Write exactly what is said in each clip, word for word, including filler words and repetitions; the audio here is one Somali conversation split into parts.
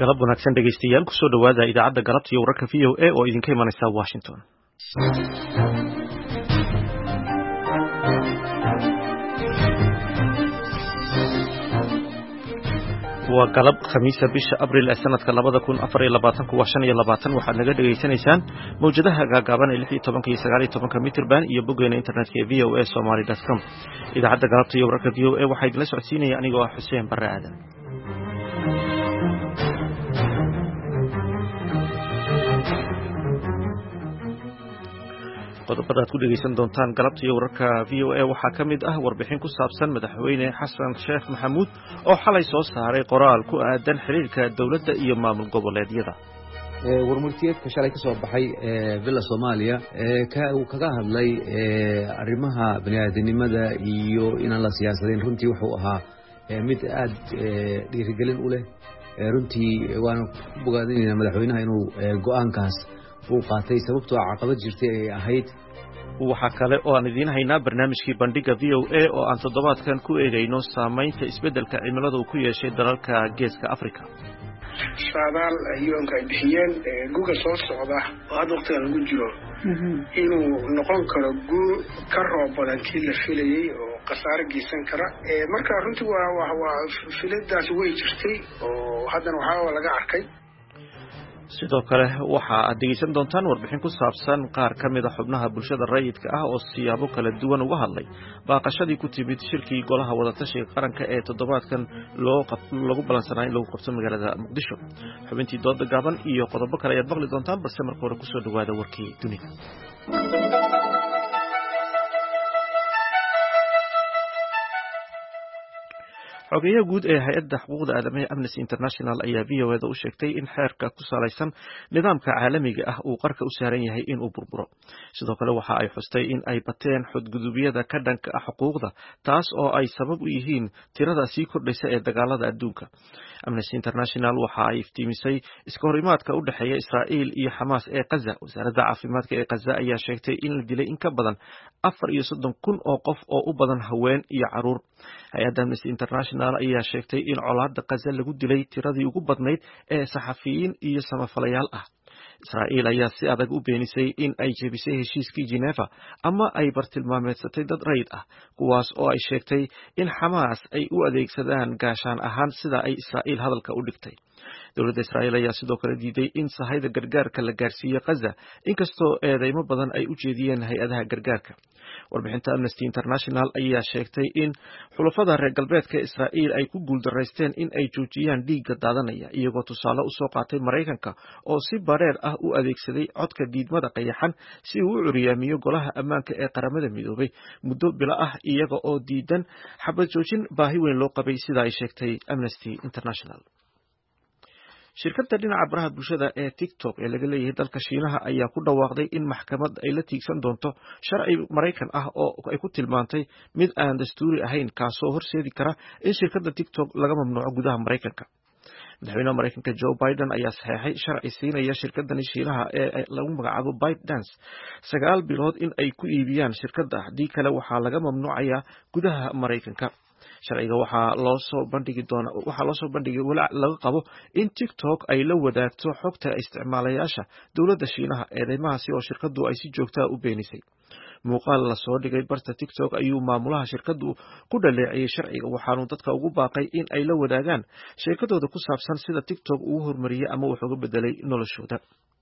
galab wanaagsan dhegeystayaal kusoo dhawaada idaacadda galabta iyo wararka V O A oo idinka imanaysa Washington. waa galab khamiisa bisha abriil ee sanadka labada kun afar iyo labaatan kuwa shan iyo labaatan waxaad naga dhageysanaysaan mawjadaha gaagaaban ee lix iyo tobanka iyo sagaal iyo tobanka mitirban iyo boggeena internetka ee v o a somali dot com. idaacadda galabta iyo wararka V O A waxaa idinla socodsiinaya anigoo ah Xuseen Barre Aadan. qodobada aad ku dhegeysan doontaan galabta iyo wararka V O A waxaa ka mid ah warbixin ku saabsan madaxweyne xasan sheekh maxamuud oo xalay soo saaray qoraal ku aadan xiriirka dowladda iyo maamul goboleedyada. warmurtiyeedka shalay ka soo baxay villa Soomaaliya uu kaga hadlay arrimaha bani'aadanimada iyo inaan la siyaasadeen runtii wuxuu ahaa mid aad dhiirigelin u leh runtii waana ku bogaadinaynaa madaxweynaha inuu go'aankaas uu qaatay sababtoo caqabad jirtay ay ahayd. waxaa kale oo aan idiin haynaa barnaamijkii bandhiga V O A oo aan toddobaadkan ku eegayno saamaynta isbeddelka cimilada uu ku yeeshay dalalka geeska Afrika. saadaal ayuunka ay bixiyeen guga soo socda oo hadda waqtiga lagu jiro inuu noqon karo guur ka roob badan kii la filayay oo khasaare geysan kara marka runtii waa waa filadaas way jirtay oo haddana waxaa laga arkay. sidoo kale waxa aad dhegeysan doontaan warbixin ku saabsan qaar ka mid a xubnaha bulshada rayidka ah oo siyaabo kala duwan uga hadlay baaqashadii ku timid shirkii golaha wadatashiga qaranka ee toddobaadkan loo lagu balansanaa in lagu qabto magaalada Muqdisho. xubintii dooda gaaban iyo qodobo kale ayaad maqli doontaan balse marka hore kusoo dhawaada warkii dunida. xogeyaha guud ee hay'adda xuquuqda aadamaha Amnesty International ayaa V O A da u sheegtay in xeerka ku salaysan nidaamka caalamiga ah uu qarka u saaran yahay in uu burburo. sidoo kale waxa ay xustay in ay bateen xadgudubyada ka dhanka ah xuquuqda taas oo ay sabab u yihiin tirada sii kordhaysa ee dagaalada adduunka. Amnesty International waxa ay iftiimisay iska horimaadka u dhaxeeya Israa'iil iyo Xamaas ee Gaza. wasaaradda caafimaadka ee Gaza ayaa sheegtay in la dilay in ka badan afar iyo soddon kun oo qof oo u badan haween iyo caruur. hay'adda Amnesty International ayaa sheegtay in colaadda Gaza lagu dilay tiradii ugu badnayd ee saxafiyiin iyo samafalayaal ah. Israa'iil ayaa si adag u beenisay in ay jebisay heshiiskii Geneva ama ay bartilmaameedsatay dad rayid ah kuwaas oo ay sheegtay in Xamaas ay u adeegsadaan gaashaan ahaan sida ay Israa'iil hadalka u dhigtay. dowladda Israa'iil ayaa sidoo kale diiday in sahayda gargaarka la gaarsiiyo Gaza inkastoo eedeymo badan ay u jeediyeen hay'adaha gargaarka. warbixinta Amnesty International ayaa sheegtay in xulafada reer galbeedka Israa'iil ay ku guuldareysteen in ay joojiyaan dhiigga daadanaya iyagoo tusaale u soo qaatay Mareykanka oo si bareer ah u adeegsaday codka diidmada qayaxan si uu u curiyaamiyo golaha ammaanka ee qaramada midoobay muddo bilo ah iyaga oo diidan xabad joojin baahi weyn loo qabay sida ay sheegtay Amnesty International. shirkadda dhinaca baraha bulshada ee TikTok ee laga leeyahay dalka Shiinaha ayaa ku dhawaaqday in maxkamad ay la tiigsan doonto sharci Mareykan ah oo ay ku tilmaantay mid aan dastuuri ahayn kaasoo horseedi kara in shirkadda TikTok laga mamnuuco gudaha Mareykanka. madaxweynaha Mareykanka Joe Biden ayaa saxeexay sharci siinaya shirkaddan Shiinaha ee lagu magacaabo ByteDance sagaal bilood in ay ku iibiyaan shirkadda haddii kale waxaa laga mamnuucayaa gudaha Mareykanka. sharciga waxaa loo soo bandhigi doonaa waxaa loo soo bandhigay walaac laga qabo in TikTok ay la wadaagto xogta isticmaalayaasha dowladda Shiinaha eedeymahaasi oo shirkaddu ay si joogto ah u beenisay. muuqaal la soo dhigay barta TikTok ayuu maamulaha shirkaddu ku dhaleeceeyay sharciga waxaanu dadka ugu baaqay in ay la wadaagaan sheekadooda ku saabsan sida TikTok uu horumariyay ama wax uga bedelay noloshooda.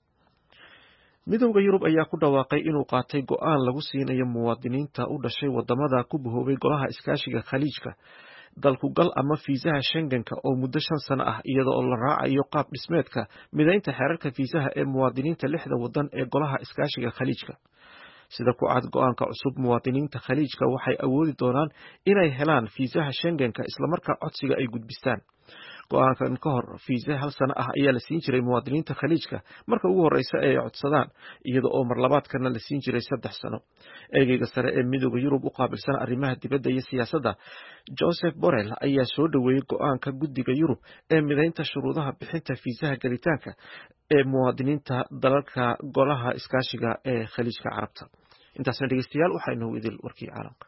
midowda Yurub ayaa ku dhawaaqay inuu qaatay go'aan lagu siinayo muwaadiniinta u dhashay wadamada ku bahoobay golaha iskaashiga Khaliijka dalku gal ama fiisaha Schengen-ka oo muddo shan sano ah iyada oo la raacayo qaab dhismeedka mideynta xeerarka fiisaha ee muwaadiniinta lixda wadan ee golaha iskaashiga Khaliijka. sida ku cad go'aanka cusub muwaadiniinta Khaliijka waxay awoodi doonaan inay helaan fiisaha Schengen-ka isla marka codsiga ay gudbistaan. go'aankan ka hor fiisa hal sano ah ayaa la siin jiray muwaadiniinta Khaliijka marka ugu horeysa ay codsadaan iyada oo mar labaadkana la siin jiray saddex sano. eegayga sare ee midowda Yurub u qaabilsan arrimaha dibadda iyo siyaasadda Joseph Borrell ayaa soo dhaweeyay go'aanka guddiga Yurub ee mideynta shuruudaha bixinta fiisaha galitaanka ee muwaadiniinta dalalka golaha iskaashiga ee Khaliijka Carabta. intaasna dhegeystayaal waxaa inoo idil warkii caalamka.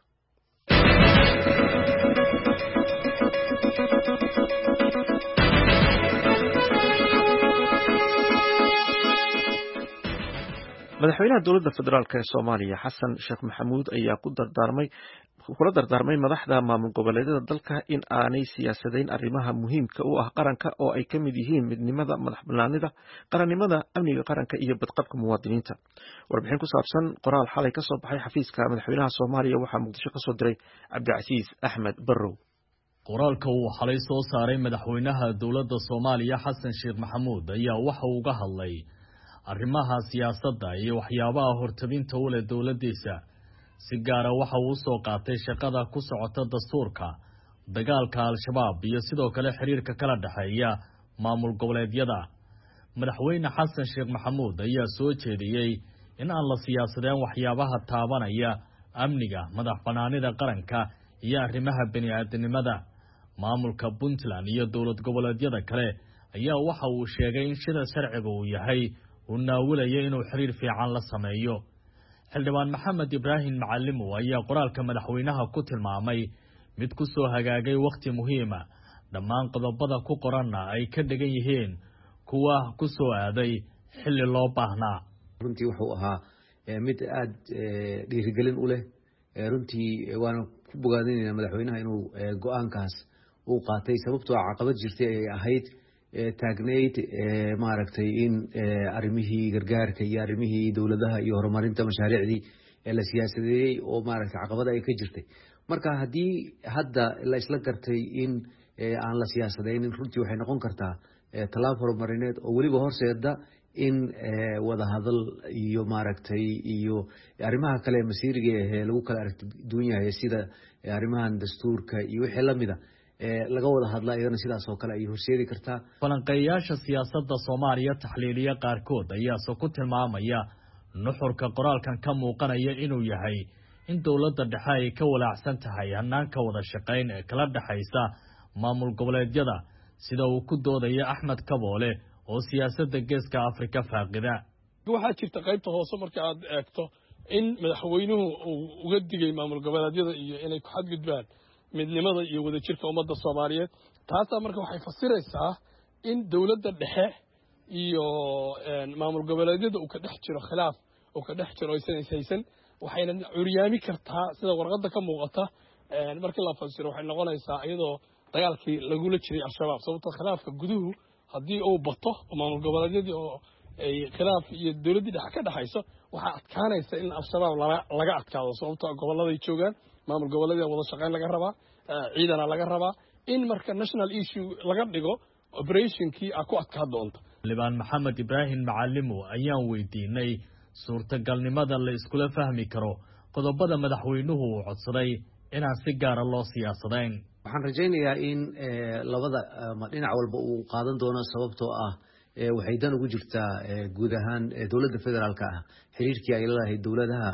madaxweynaha dowladda federaalk ee Soomaaliya Xasan Sheekh Maxamuud ayaa ku dardaarmay kula dardaarmay madaxda maamul goboleedyada dalka in aanay siyaasadeyn arrimaha muhiimka u ah qaranka oo ay ka mid yihiin midnimada, madaxbannaanida, qarannimada, amniga qaranka iyo badqabka muwaadiniinta. Warbixin ku saabsan qoraal xalay ka soo baxay xafiiska madaxweynaha Soomaaliya waxaa Muqdisho ka soo diray Cabdicasiis Axmed Barrow. qoraalka uu xalay soo saaray madaxweynaha dowladda Soomaaliya Xasan Sheekh Maxamuud ayaa waxa uu uga hadlay arrimaha siyaasadda iyo waxyaabaha hortabinta u leh dowladdiisa. si gaar ah waxa uu soo qaatay shaqada ku socota dastuurka, dagaalka al-shabaab iyo sidoo kale xiriirka kala dhaxeeya maamul goboleedyada. madaxweyne Xasan Sheekh Maxamuud ayaa soo jeediyay in aan la siyaasadeen waxyaabaha taabanaya amniga, madaxbannaanida qaranka iyo arrimaha bini'aadanimada. maamulka Puntland iyo dowlad goboleedyada kale ayaa waxa uu sheegay in sida sharciga uu yahay uu naawilaya inuu xiriir fiican la sameeyo. xildhibaan Maxamed Ibraahim Macalimo ayaa qoraalka madaxweynaha ku tilmaamay mid ku soo hagaagay waqti muhiim ah, dhammaan qodobada ku qoranna ay ka dhigan yihiin kuwa ku soo aaday xilli loo baahnaa. runtii wuxuu ahaa mid aad dhiirigelin u leh. runtii waana ku bogaadinaynaa madaxweynaha inuu go-aankaas uu qaatay, sababtoo ah caqabad jirtay ay ahayd taagneyd maaragtay in arrimihii gargaarka iyo arrimihii dowladaha iyo horumarinta mashaariicdii la siyaasadeeyey oo maaragtay caqabada ay ka jirtay. marka haddii hadda la isla gartay in aan la siyaasadeynin, runtii waxay noqon kartaa tallaab horumarineed oo weliba horseeda in wadahadal iyo maaragtay iyo arrimaha kale masiiriga ee lagu kala aragti duwan yahay sida arrimahan dastuurka iyo wixii lamida laga wada hadlaa iyadana sidaas oo kale ay horseedi kartaa. falanqeeyaasha siyaasadda Soomaaliya taxliiliye qaarkood ayaase ku tilmaamaya nuxurka qoraalkan ka muuqanaya inuu yahay in dowladda dhexe ay ka walaacsan tahay hanaanka wada shaqayn ee kala dhaxaysa maamul goboleedyada, sida uu ku doodaya Axmed Kaboole oo siyaasadda Geeska Afrika faaqida. waxaa jirta qaybta hoose marka aad eegto in madaxweynuhu uu uga digay maamul goboleedyada iyo inay ku xadgudbaan midnimada iyo wadajirka ummadda Soomaaliyeed. taasa marka waxay fasiraysaa in dowladda dhexe iyo maamul goboleedyada uu ka dhex jiro khilaaf uu ka dhex jiro aysan haysan, waxayna curyaami kartaa sida warqadda ka muuqata. markii la fasiro waxay noqonaysaa iyadoo dagaalkii lagula jiray al-shabaab, sababtoo khilaafka guduhu haddii uu bato maamul goboleedyadii oo ay khilaaf iyo dowladdii dhexe ka dhexayso, waxaa adkaanaysa in al-shabaab laga adkaado, sababtoo goboladay joogaan, maamul goboleedyada wada shaqayn laga rabaa, ciidana laga rabaa in marka national issue laga dhigo operationkii a ku adkaa doonto. xildhibaan Maxamed Ibraahim Macalimo ayaan weydiinay suurtagalnimada la iskula fahmi karo qodobada madaxweynuhu uu codsaday inaan si gaara loo siyaasadeyn. waxaan rajaynayaa in labada dhinac walba uu qaadan doono, sababtoo ah waxay dan ugu jirtaa guud ahaan dowladda federaalka ah xiriirkii ay leedahay dowladaha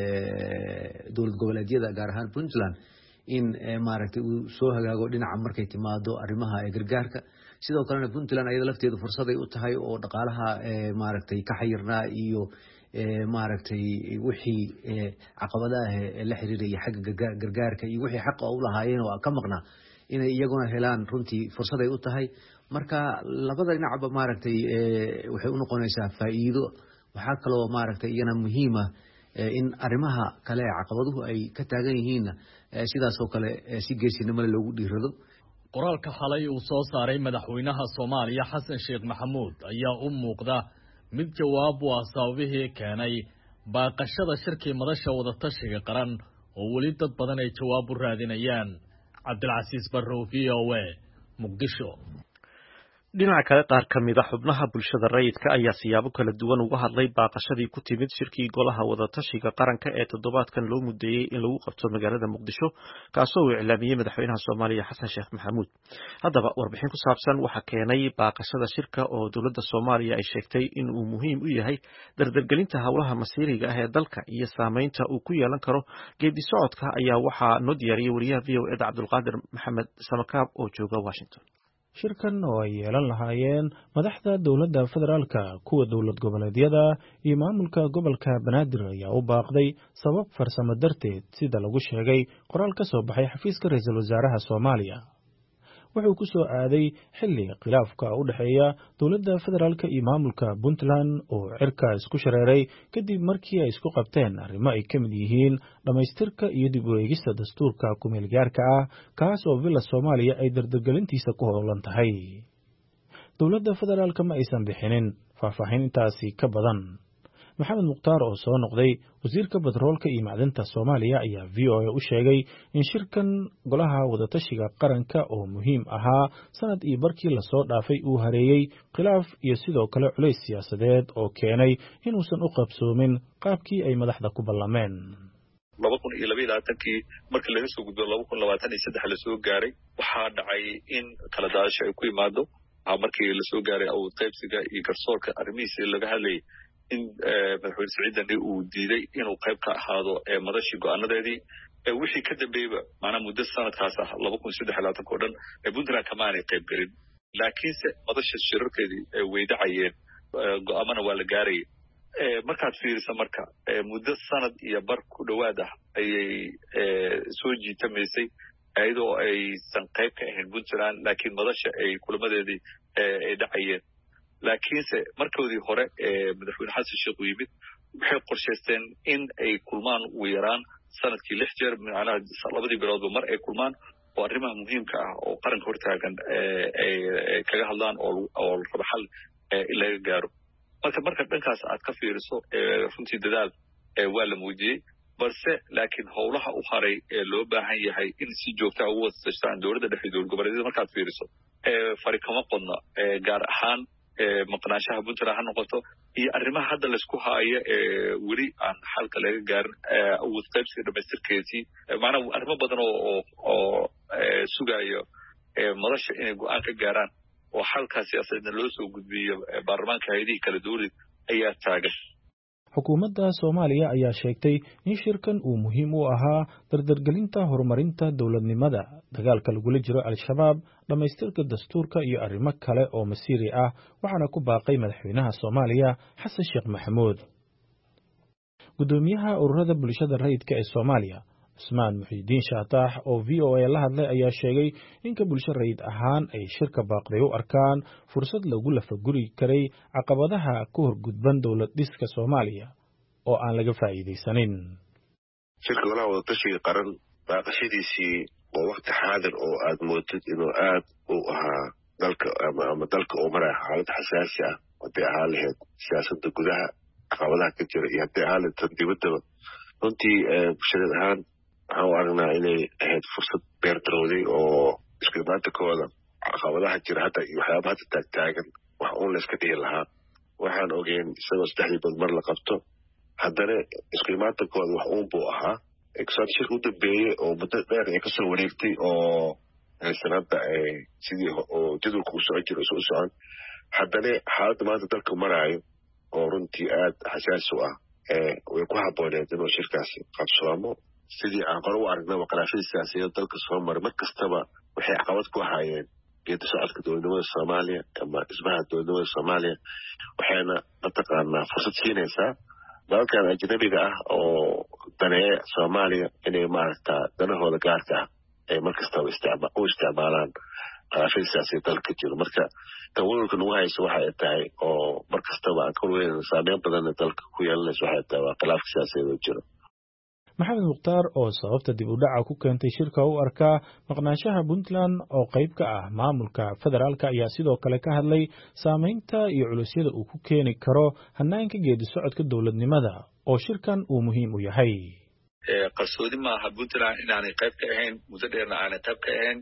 dowlad goboleedyada gaar ahaan Puntland in maaragtay uu soo hagaago dhinaca markay timaado arrimaha gargaarka. sidoo kalena Puntland ayada lafteedu fursad ay u tahay oo dhaqaalaha maaragtay ka xayirnaa iyo maaragtay wixii caqabadaha la xiriiraya xagga gargaarka iyo wixii xaq u lahaayeen oo ka maqnaa inay iyaguna helaan, runtii fursad ay u tahay. marka labada dhinacba maaragtay waxay u noqonaysaa faa'iido. waxaa kaloo maaragtay iyana muhiima in arrimaha kale caqabaduhu ay ka taagan yihiinna sidaas oo kale si geesinimo leh loogu dhiirado. qoraalka xalay uu soo saaray madaxweynaha Soomaaliya Xasan Sheekh Maxamuud ayaa u muuqda mid jawaab u ah sababihii keenay baaqashada shirkii madasha wada tashiga qaran oo weli dad badan ay jawaab u raadinayaan. Cabdilcasiis Barrow, V O A, Muqdisho. dhinaca kale qaar ka mid a xubnaha bulshada rayidka ayaa siyaabo kala duwan uga hadlay baaqashadii ku timid shirkii golaha wadatashiga qaranka ee toddobaadkan loo mudeeyey in lagu qabto magaalada Muqdisho, kaasoo uu iclaamiyey madaxweynaha Soomaaliya Xasan Sheekh Maxamuud. haddaba warbixin ku saabsan waxa keenay baaqashada shirka oo dowladda Soomaaliya ay sheegtay in uu muhiim u yahay dardargelinta howlaha masiiriga ah ee dalka iyo saameynta uu ku yeelan karo geedi socodka ayaa waxaa noo diyaariyey wariyaha V O A Cabdulqaadir Maxamed Samakaab oo jooga Washington. shirkan oo ay yeelan lahaayeen madaxda dowladda federaalka, kuwa dowlad goboleedyada iyo maamulka gobolka Banaadir ayaa u baaqday sabab farsamo darteed, sida lagu sheegay qoraal ka soo baxay xafiiska ra'iisul wasaaraha Soomaaliya. wuxuu ku soo aaday xilli khilaafka u dhexeeya dowladda federaalka iyo maamulka Puntland oo cirka isku shareeray kadib markii ay isku qabteen arrimo ay ka mid yihiin dhamaystirka iyo dib u eegista dastuurka ku-meel gaarka ah kaas oo Villa Soomaaliya ay dardargelintiisa ku howlan tahay. dowladda federaalka ma aysan bixinin faahfaahin intaasi ka badan. maxamed mukhtaar oo soo noqday wasiirka batroolka iyo macdanta Soomaaliya ayaa V O A u sheegay in shirkan golaha wadatashiga qaranka oo muhiim ahaa sanad iyo barkii la soo dhaafay uu hareeyay khilaaf iyo sidoo kale culays siyaasadeed oo keenay inuusan u qabsoomin qaabkii ay madaxda ku ballameen. laba kun iyo laba iyo labaatankii markii laga soo gudbo laba kun labaatan iyo saddex la soo gaaray waxaa dhacay in kala daadasho ay ku yimaado markii la soo gaaray awood qaybsiga iyo garsoorka arrimihiisa laga hadlayay in madaxweyne Siciid Dani uu diiday inuu qayb ka ahaado madashii go'aanadeedii wixii ka dambeeyba maana muddo sanadkaas ah laba kun saddex iyo labaatan oo dhan Puntland kama aanay qayb galin laakiinse madasha shirarkeedii way dhacayeen go'aamana waa la gaaray markaad fiiriso marka muddo sanad iyo bar ku dhawaad ah ayay soo jiitamaysay ayadoo aysan qayb ka ahayn Puntland laakiin madasha ay kulamadeedii ay dhacayeen laakiinse markoodii hore madaxweyne xasan sheekh uu yimid waxay qorshaysteen in ay kulmaan ugu yaraan sanadkii lix jeer macnaha labadii biloodba mar ay kulmaan oo arrimaha muhiimka ah oo qaranka hortaagan ay kaga hadlaan oo raba xal in laga gaaro marka marka dhankaas aad ka fiiriso runtii dadaal waa la muujiyey balse laakiin howlaha u haray ee loo baahan yahay in si joogta ah ugu wadashadaan dowladda dhexe dowlad goboleedyada markaad fiiriso fari kama qodna gaar ahaan maqnaanshaha Puntland ha noqoto iyo arrimaha hadda la isku haayo weli aan xalka laga gaarin awood qaybsiga dhamaystirkeedii macnaha arrimo badan oo oo sugayo madasha inay go'aan ka gaaraan oo xalka siyaasadeedna loo soo gudbiyo baarlamaanka hay'adihi kala duwan ayaa taagan. xukuumadda Soomaaliya ayaa sheegtay in shirkan uu muhiim u ahaa dardargelinta horumarinta dowladnimada, dagaalka lagula jiro Al-Shabaab, dhamaystirka dastuurka iyo arrimo kale oo masiiri ah, waxaana ku baaqay madaxweynaha Soomaaliya Xasan Sheekh Maxamuud. Gudoomiyaha ururada bulshada rayidka ee Soomaaliya Usmaan Muxiidiin Shaatax oo V O A la hadlay ayaa sheegay in ka bulsho rayid ahaan ay shirka baaqday u arkaan fursad lagu lafaguri karay caqabadaha ku horgudban dowlad dhiska Soomaaliya oo aan laga faa'iideysanin. shirka golaha wadatashiga qaran baaqashadiisii waa waqti xaadir oo aad moodid inuu aad u ahaa dalka ama dalka oo maray xaalad xasaasi ah haddii ahaan lahayd siyaasadda gudaha caqabadaha ka jira iyo haddii ahaan lahayd dibaddaba runtii bulshada ahaan waxaan u aragnaa inay ahayd fursad beerdarowday oo isku imaatankooda caqabadaha jira hadda iyo waxyaabaha hadda taagtaagan wax uun la iska dhihi lahaa waxaan ogeyn isagoo saddexdii bad mar la qabto haddana isku imaatankooda wax uun buu ahaa exaad shirka u dambeeyey oo muddo dheer ay kasoo wareegtay oo sanadda sidii oo jadwalka u socon jira u socon haddana xaaladda maanta dalka maraayo oo runtii aad xasaasi u ah way ku habbooneed inuu shirkaasi qabsoomo sidii aan qore u aragnaba khilaafyada siyaasiyaed dalka soo maray mar kastaba waxay caqabad ku ahaayeen geedi socodka dowladnimada Soomaaliya ama dhismaha dowladnimada Soomaaliya waxayna mataqaanaa fursad siinaysaa dalalkan ajnabiga ah oo daneeya Soomaaliya inay maaragtaa danahooda gaarka ah ay mar kastaba u isticmaalaan khilaafyada siyaasiyaed dalka jiro marka tawalulka nagu hayso waxay tahay oo mar kastaba aan ka weyn saameyn badan dalka ku yeelanayso waxay tahay waa khilaafka siyaasiyaed oo jiro. maxamed mukhtaar oo sababta dib u dhaca ku keentay shirka u arkaa maqnaanshaha Puntland oo qayb ka ah maamulka federaalka ayaa sidoo kale ka hadlay saameynta iyo culusyada uu ku keeni karo hanaanka geedi socodka dowladnimada oo shirkan uu muhiim u yahay. qarsoodi maaha Puntland inaanay qayb ka ahayn muddo dheerna aanay qayb ka ahayn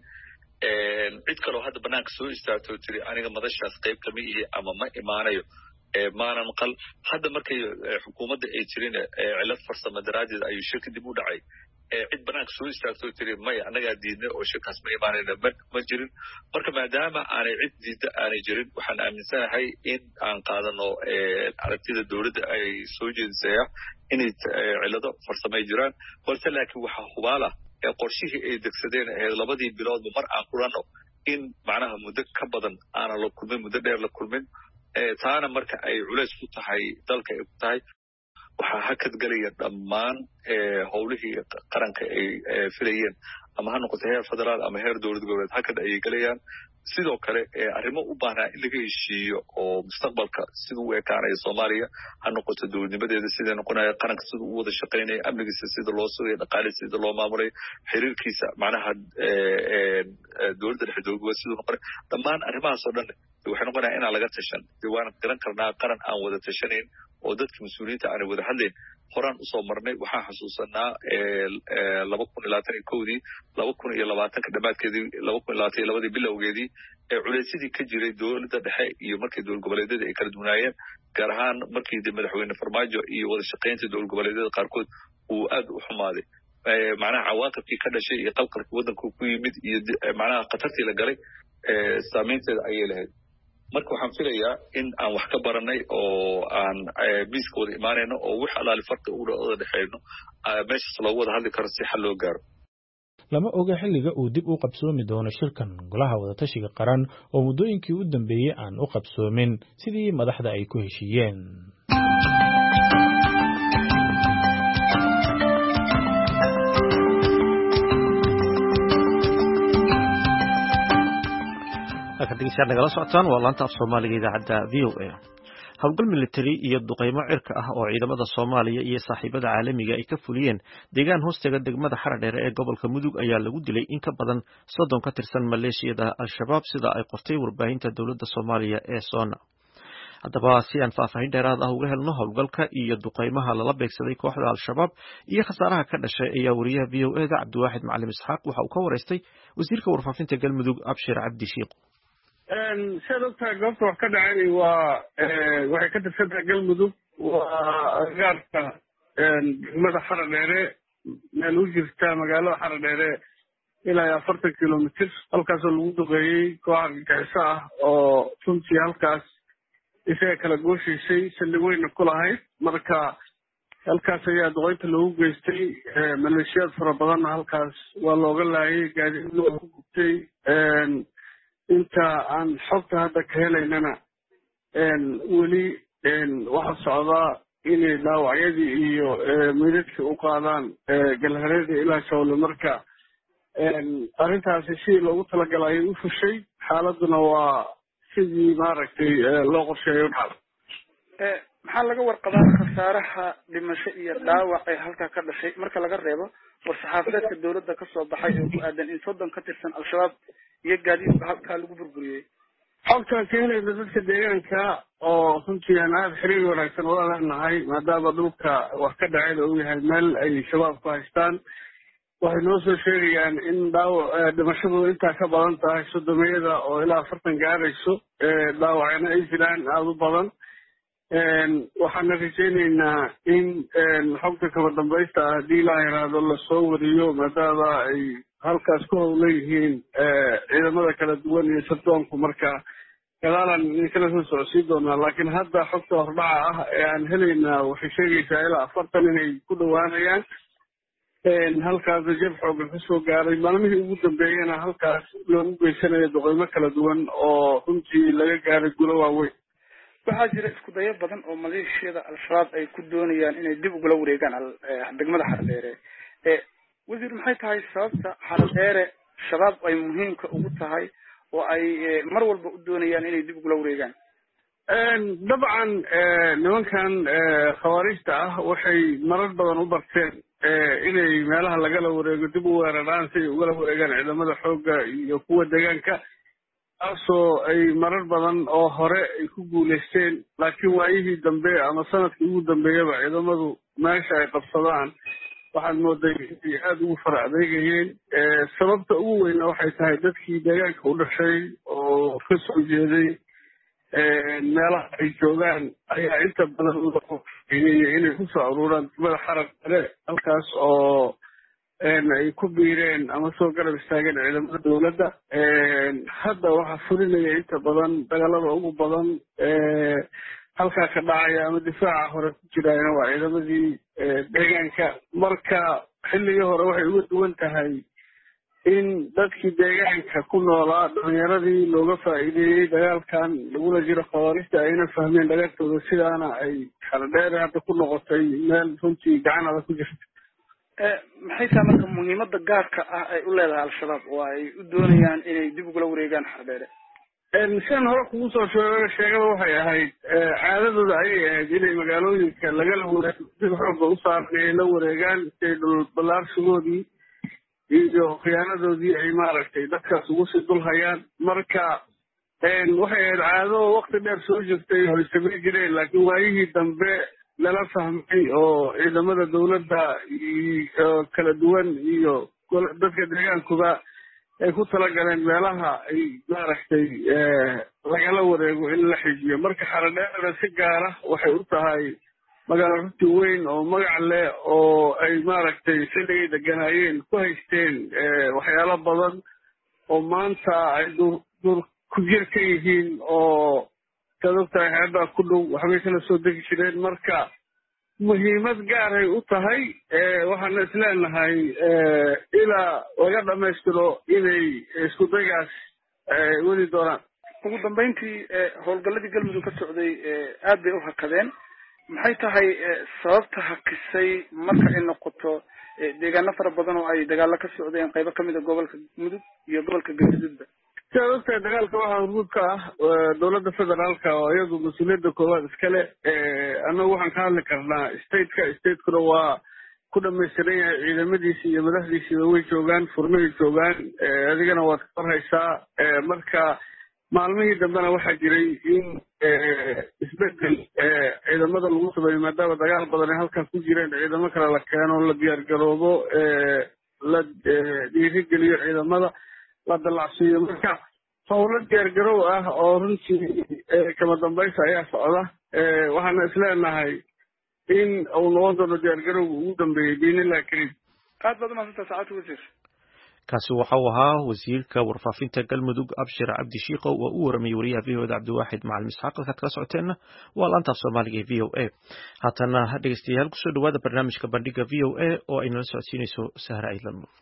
cid kaloo hadda banaanka soo istaagtoo tiri aniga madashaas qayb kama ihi ama ma imaanayo maana maqal hadda markay xukuumadda ay jirin cilad farsamo daraaddeed ayuu shirka dib u dhacay cid banaanka soo istaagtoo tiri maya annagaa diidnay oo shirkaas ma imaanayna ma jirin marka maadaama aanay cid diidda aanay jirin waxaan aaminsanahay in aan qaadano aragtida dowladda ay soo jeedisaya inay cilado farsamay jiraan balse laakiin waxaa hubaala qorshihii ay degsadeen ahayd labadii biloodba mar aan kulanno in macnaha muddo ka badan aanan la kulmin muddo dheer la kulmin taana marka ay culays ku tahay dalka ay ku tahay waxaa hakad galaya dhammaan howlihii qaranka ay filayeen ama ha noqoto heer federaal ama heer dowlad goboleed halkan ayay gelayaan sidoo kale arrimo u baahnaa in laga heshiiyo oo mustaqbalka sida u ekaanaya soomaaliya ha noqoto dowladnimadeeda sida noqonaya qaranka sida u wada shaqaynaya amnigiisa sida loo sugaya dhaqaalihiisa sida loo maamulay xiriirkiisa macnaha dowladda dhexe dowlad goboleed siduu noqonaya dhammaan arrimahaas oo dhan waxay noqonaya inaan laga tashan dee waan garan karnaa qaran aan wada tashanayn oo dadka mas-uuliyiinta aanay wada hadlayn horaan usoo marnay waxaan xasuusanaa laba kun iyo labaatan iyo kowdii laba kun iyo labaatanka dhammaadkeedii laba kun iyo labaatan iyo labadii bilowgeedii ee culeysyadii ka jiray dowladda dhexe iyo markii dowlad goboleedyada ay kala duwanaayeen gaar ahaan markii de madaxweyne farmaajo iyo wada shaqaynta dowlad goboleedyada qaarkood uu aad u xumaaday macnaha cawaaqibkii ka dhashay iyo qalqalkii waddanka ku yimid iyo macnaha khatartii la galay saameynteeda ayay lahayd marka waxaan filayaa in aan wax ka baranay oo aan miiska wada imaanayno oo wax alaali farta u wada dhexayno meeshaas loogu wada hadli karo si xal loo gaaro lama oga xilliga uu dib u qabsoomi doono shirkan golaha wadatashiga qaran oo muddooyinkii u dambeeyey aan u qabsoomin sidii madaxda ay ku heshiiyeen dhegeystayaal nagala socotaan waa laanta af soomaaliga idaacadda v o a howlgal militari iyo duqeymo cirka ah oo ciidamada soomaaliya iyo saaxiibada caalamiga ay ka fuliyeen deegaan hoostaga degmada xaradheere ee gobolka mudug ayaa lagu dilay in ka badan soddon ka tirsan maleeshiyada al-shabaab sida ay qortay warbaahinta dowladda soomaaliya ee soona haddaba si aan faahfaahin dheeraad ah uga helno howlgalka iyo duqeymaha lala beegsaday kooxda al-shabaab iyo khasaaraha ka dhashay ayaa wariyaha v o e da cabdiwaaxid macalim isxaaq waxa uu ka waraystay wasiirka warfaafinta galmudug abshir cabdi shiiq siaad ogtahay goobta wax ka dhacay waa waxay ka tirsan tahay galmudug waa agaarka degmada xaradheere meel u jirta magaalada xaradheere ilaa iyo afartan kilomitr halkaasoo lagu duqeeyey koox argagixiso ah oo runtii halkaas isaga kala gooshaysay saldhig weyna ku lahayd marka halkaas ayaa duqeynta loogu geystay maleeshiyaad fara badanna halkaas waa looga laayay gaadiidna waa ku gubtay inta aan xogta hadda ka helaynana weli waxa socdaa inay dhaawacyadii iyo meydadkii u qaadaan galhareeda ilaa shawle marka arrintaasi sidii loogu talagalay ayay u fushay xaaladuna waa sidii maaragtay loo qorsheeyo dhacda maxaa laga warqabaa khasaaraha dhimasho iyo dhaawac ee halkaa ka dhashay marka laga reebo war-saxaafadeedka dowladda ka soo baxay oo ku aadan in soddon ka tirsan al-shabaab iyo gaadiidka halkaa lagu burburiyey xogtaan ka helayna dadka deegaanka oo runtii aan aada xiriir wanaagsan wada leenahay maadaama dhulka wax ka dhacayda uu yahay meel ay shabaab ku haystaan waxay noo soo sheegayaan in dhaawac dhimashadu intaa ka badan tahay sodomiyada oo ilaa afartan gaarayso dhaawacna ay jiraan aada u badan waxaana rajaynaynaa in xogta kaba dambaysta ah haddii ilaa yaraado lasoo wariyo maadaama ay halkaas ku howlan yihiin ciidamada kala duwan iyo sardoonku marka gadaalaan idinkala soo socodsiin doonaa laakiin hadda xogta hordhaca ah ee aan helaynaa waxay sheegaysaa ilaa afartan inay ku dhowaanayaan halkaas jab xoogan kasoo gaaray maalmihii ugu dambeeyana halkaas loogu geysanayo duqeymo kala duwan oo runtii laga gaaray gulo waaweyn waxaa jira isku dayo badan oo maleeshiyada al-shabaab ay ku doonayaan inay dib ugula wareegaan degmada xaradheere wasiir maxay tahay sababta xaradheere shabaab ay muhiimka ugu tahay oo ay mar walba u doonayaan inay dib ugula wareegaan dabcan nimankan khawaarijta ah waxay marar badan u barteen inay meelaha lagala wareego dib u weeraraan si ay ugala wareegaan ciidamada xoogga iyo kuwa deegaanka taasoo ay marar badan oo hore ay ku guulaysteen laakiin waayihii dambe ama sanadkii ugu dambeeyaba ciidamadu meesha ay qabsadaan waxaad mooday inay aada ugu fara adeegayeen sababta ugu weyna waxay tahay dadkii deegaanka u dhashay oo ka soo jeeday meelaha ay joogaan ayaa inta badan uaeeyey inay kusoo aruuraan degmada xaradheere halkaas oo ay ku biireen ama soo garab istaageen ciidamada dowladda hadda waxaa fulinaya inta badan dagaalada ugu badan halkaa ka dhacaya ama difaaca hore ku jiraayna waa ciidamadii deegaanka marka xilligii hore waxay uga duwan tahay in dadkii deegaanka ku noolaa dhalinyaradii looga faa'iideeyey dagaalkan lagula jiro khawaarijta ayna fahmeen dhagartooda sidaana ay xaradheere hadda ku noqotay meel runtii gacan adag ku jirta maxay tahay marka muhiimada gaarka ah ay u leedahay al-shabaab oo ay u doonayaan inay dib ugula wareegaan Xardheere sidan hore kugu soo sheegay sheegada waxay ahayd caadadooda ayay ahayd inay magaalooyinka lagala wareego dib xooga u saarnay la wareegaan si dhul balaarsigoodii iyo khiyaanadoodii ay maaragtay dadkaas ugu sii dul hayaan marka waxay ahayd caado waqti dheer soo jirtay oo istabiri jireen laakiin waayihii dambe lala fahmay oo ciidamada dawladda iyo kala duwan iyo dadka deegaankuba ay ku talagaleen meelaha ay maaragtay lagala wareego in la xijiyo marka Xardheere si gaara waxay u tahay magaalo runtii weyn oo magac leh oo ay maaragtay xilligay deganaayeen ku haysteen waxyaalo badan oo maanta ay dur dur ku jir ka yihiin oo sababta hay'adda ku dhow waxbay kala soo degi jireen marka muhiimad gaar ay u tahay waxaan isleenahay ilaa laga dhamaystiro inay isku daygaas wadi doonaan ugu dambeyntii howlgalladii galmudug ka socday aad bay u hakadeen maxay tahay sababta hakisay marka ay noqoto deegaano fara badan oo ay dagaalo ka socdeen qaybo kamid ah gobolka mudug iyo gobolka galgaduudba sababta dagaalka waxaa hormuud ka ah dowladda federaalka oo iyadu mas-uuliyadda koowaad iskale annagu waxaan ka hadli karnaa stateka statekuna waa ku dhamaystiran yahay ciidamadiisi iyo madaxdiisiiba way joogaan furmahay joogaan adigana waad ka warhaysaa marka maalmihii dambena waxaa jiray in isbedel ciidamada lagu sameeyo maadaama dagaal badan ay halkaas ku jireen ciidamo kale la keeno la diyaargaroobo la dhiirigeliyo ciidamada la dalacsiiyo marka howlo diyaargarow ah oo runtii kama dambaysa ayaa socda waxaana isleenahay in uu noqon doono diyaargarowga ugu dambeeyey biinillahi kariim aad baad umahadsantahay saacadda wasiir kaasi waxa uu ahaa wasiirka warfaafinta galmudug abshir cabdi shiiqo oo u waramayay wariyaha v o da cabdiwaaxid macalin isxaaq halkaad kala socoteenna waa laanta af soomaaliga ee v o a haatana dhegeystayaal kusoo dhawaada barnaamijka bandhiga v o a oo ay nala socodsiinayso sahra ciidlan nuur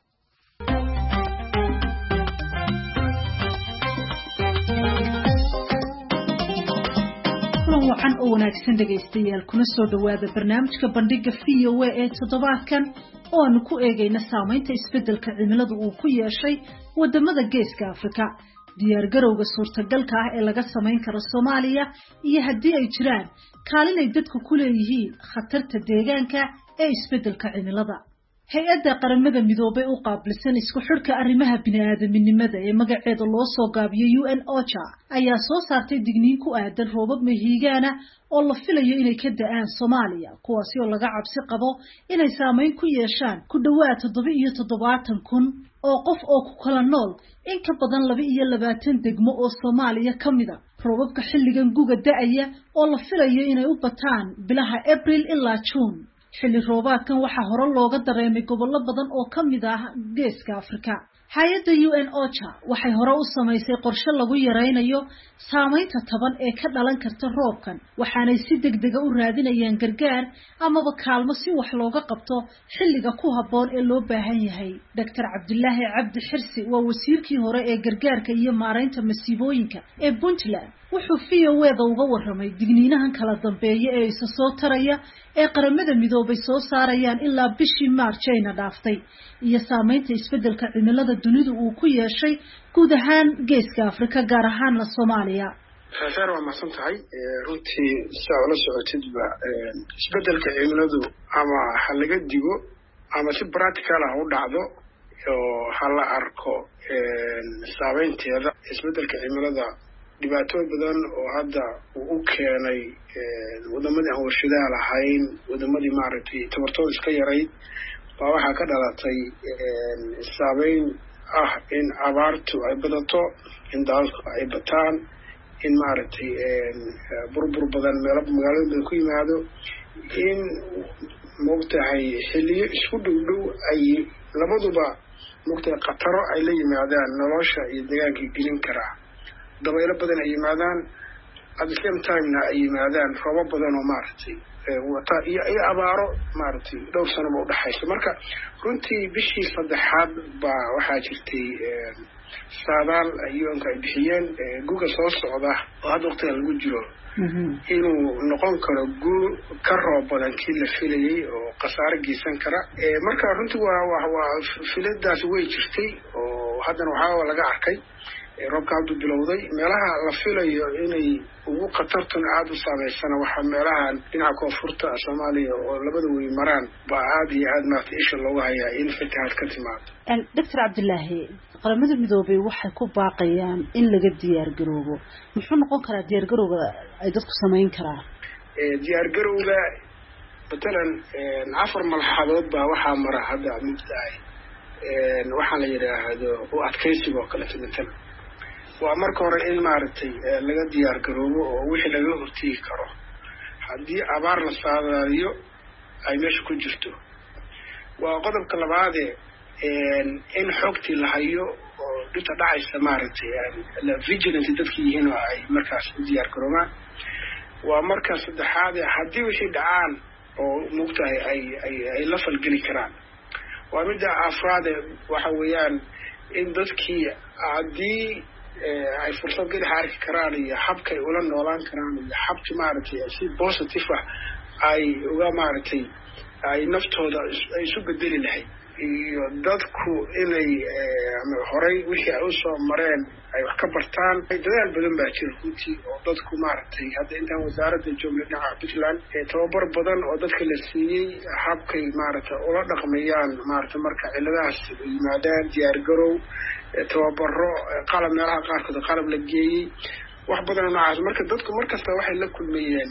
wacan oo wanaagsan dhegaystayaal kuna soo dhawaada barnaamijka bandhiga v o a ee toddobaadkan oo aanu ku eegayna saamaynta isbeddelka cimiladu uu ku yeeshay wadamada geeska Afrika diyaargarowga suurtagalka ah ee laga samayn karo Soomaaliya iyo haddii ay jiraan kaalin ay dadku ku leeyihiin khatarta deegaanka ee isbeddelka cimilada hay-adda qaramada midoobay u qaabilsan isku xidhka arrimaha bini'aadamnimada ee magaceeda loo soo gaabiyo U N OCHA ayaa soo saartay digniin ku aadan roobab mahiigaana oo la filayo inay ka da'aan Soomaaliya kuwaasi oo laga cabsi qabo inay saameyn ku yeeshaan ku dhawaad toddoba iyo toddobaatan kun oo qof oo ku kala nool in ka badan laba iyo labaatan degmo oo Soomaaliya ka mid ah roobabka xilligan guga da'aya oo la filayo inay u bataan bilaha April ilaa June xilli roobaadkan waxaa hore looga dareemay gobollo badan oo ka mid ah geeska Afrika hay-adda U N OCHA waxay hore u samaysay qorshe lagu yareynayo saamaynta taban ee ka dhalan karta roobkan waxaanay si degdeg ah u raadinayaan gargaar amaba kaalmo si wax looga qabto xilliga ku habboon ee loo baahan yahay Doctor Cabdilaahi Cabdi Xirsi waa wasiirkii hore ee gargaarka iyo maareynta masiibooyinka ee Puntland wuxuu V O A da uga warramay digniinahan kala dambeeya ee isa soo taraya ee qaramada midoobay soo saarayaan ilaa bishii March ayna dhaaftay iyo saamaynta isbeddelka cimilada dunidu uu ku yeeshay guud ahaan geeska Afrika gaar ahaan la Soomaaliya khasar waa masan tahay runtii saa la socotidba isbeddelka cimiladu ama hal laga digo ama si practical ah u dhacdo oo hal la arko saameynteeda isbeddelka cimilada dhibaatooyin badan oo hadda uu u keenay wadamadii aan warshadaha lahayn wadamadii maaragtay tabartooda iska yarayd baa waxaa ka dhalatay saameyn ah in abaartu ay badato in daadadku ay bataan in maaragtay burbur badan meelo magaalada badan ku yimaado in moogtahay xilliyo isku dhow dhow ay labaduba moogtahay khataro ay la yimaadaan nolosha iyo deegaankii gelin karaa dabaylo badan ay yimaadaan at the same time-na ay yimaadaan roobab badan oo maaragtay wata iyo iyo abaaro maaragtay dhowr sanaba u dhaxaysa marka runtii bishii saddexaad baa waxaa jirtay saadaal ayuunka ay bixiyeen guga soo socda oo hadda waqtiga lagu jiro inuu noqon karo guur ka roob badan kii la filayay oo khasaare geysan kara marka runtii waa waa filadaasi way jirtay oo haddana waxaa laga arkay roobka haddu bilowday meelaha la filayo inay ugu khatartan aada u saameysana waxaa meelahan dhinaca koonfurta soomaaliya oo labada wey maraan baa aada iyo aada maaragtay isha looga hayaa in fatahaad ka timaado doctor cabdilaahi qaramada midoobay waxay ku baaqayaan in laga diyaar garoobo muxuu noqon karaa diyaar garowga ay dadku samayn karaan diyaar garowga matalan afar malxadood baa waxaa mara hadda mugtahay waxaa la yidhaahdo u adkaysiga oo kaleeto matalan waa marka hore in maaragtay laga diyaar garoobo oo wixii laga hortegi karo haddii abaar la saadaaliyo ay meesha ku jirto waa qodobka labaade in xogtii la hayo oo dhinta dhacaysa maaragtay vigilant dadka yihiin oo ay markaas u diyaar garoobaan waa marka saddexaade haddii wixii dhacaan oo mugtahay ay ay ay la falgeli karaan waa midda afraade waxa weeyaan in dadkii haddii ay fursad gadaxa arki karaan iyo habka ay ula noolaan karaan iyo habka maaragtay si positive ah ay uga maaragtay ay naftooda ay isu bedeli lahayd iyo dadku inay horay wixii ay usoo mareen ay wax ka bartaan dadaal badan baa jira runtii oo dadku maaragtay hadda intaan wasaaradda joogna dhinaca puntland tababar badan oo dadka la siiyey habkay maaragtay ula dhaqmayaan maaragtay marka ciladahaas yimaadaan diyaar garow tababaro qalab meelaha qaarkood qalab la geeyey wax badan noocaas marka dadku markasta waxay la kulmayeen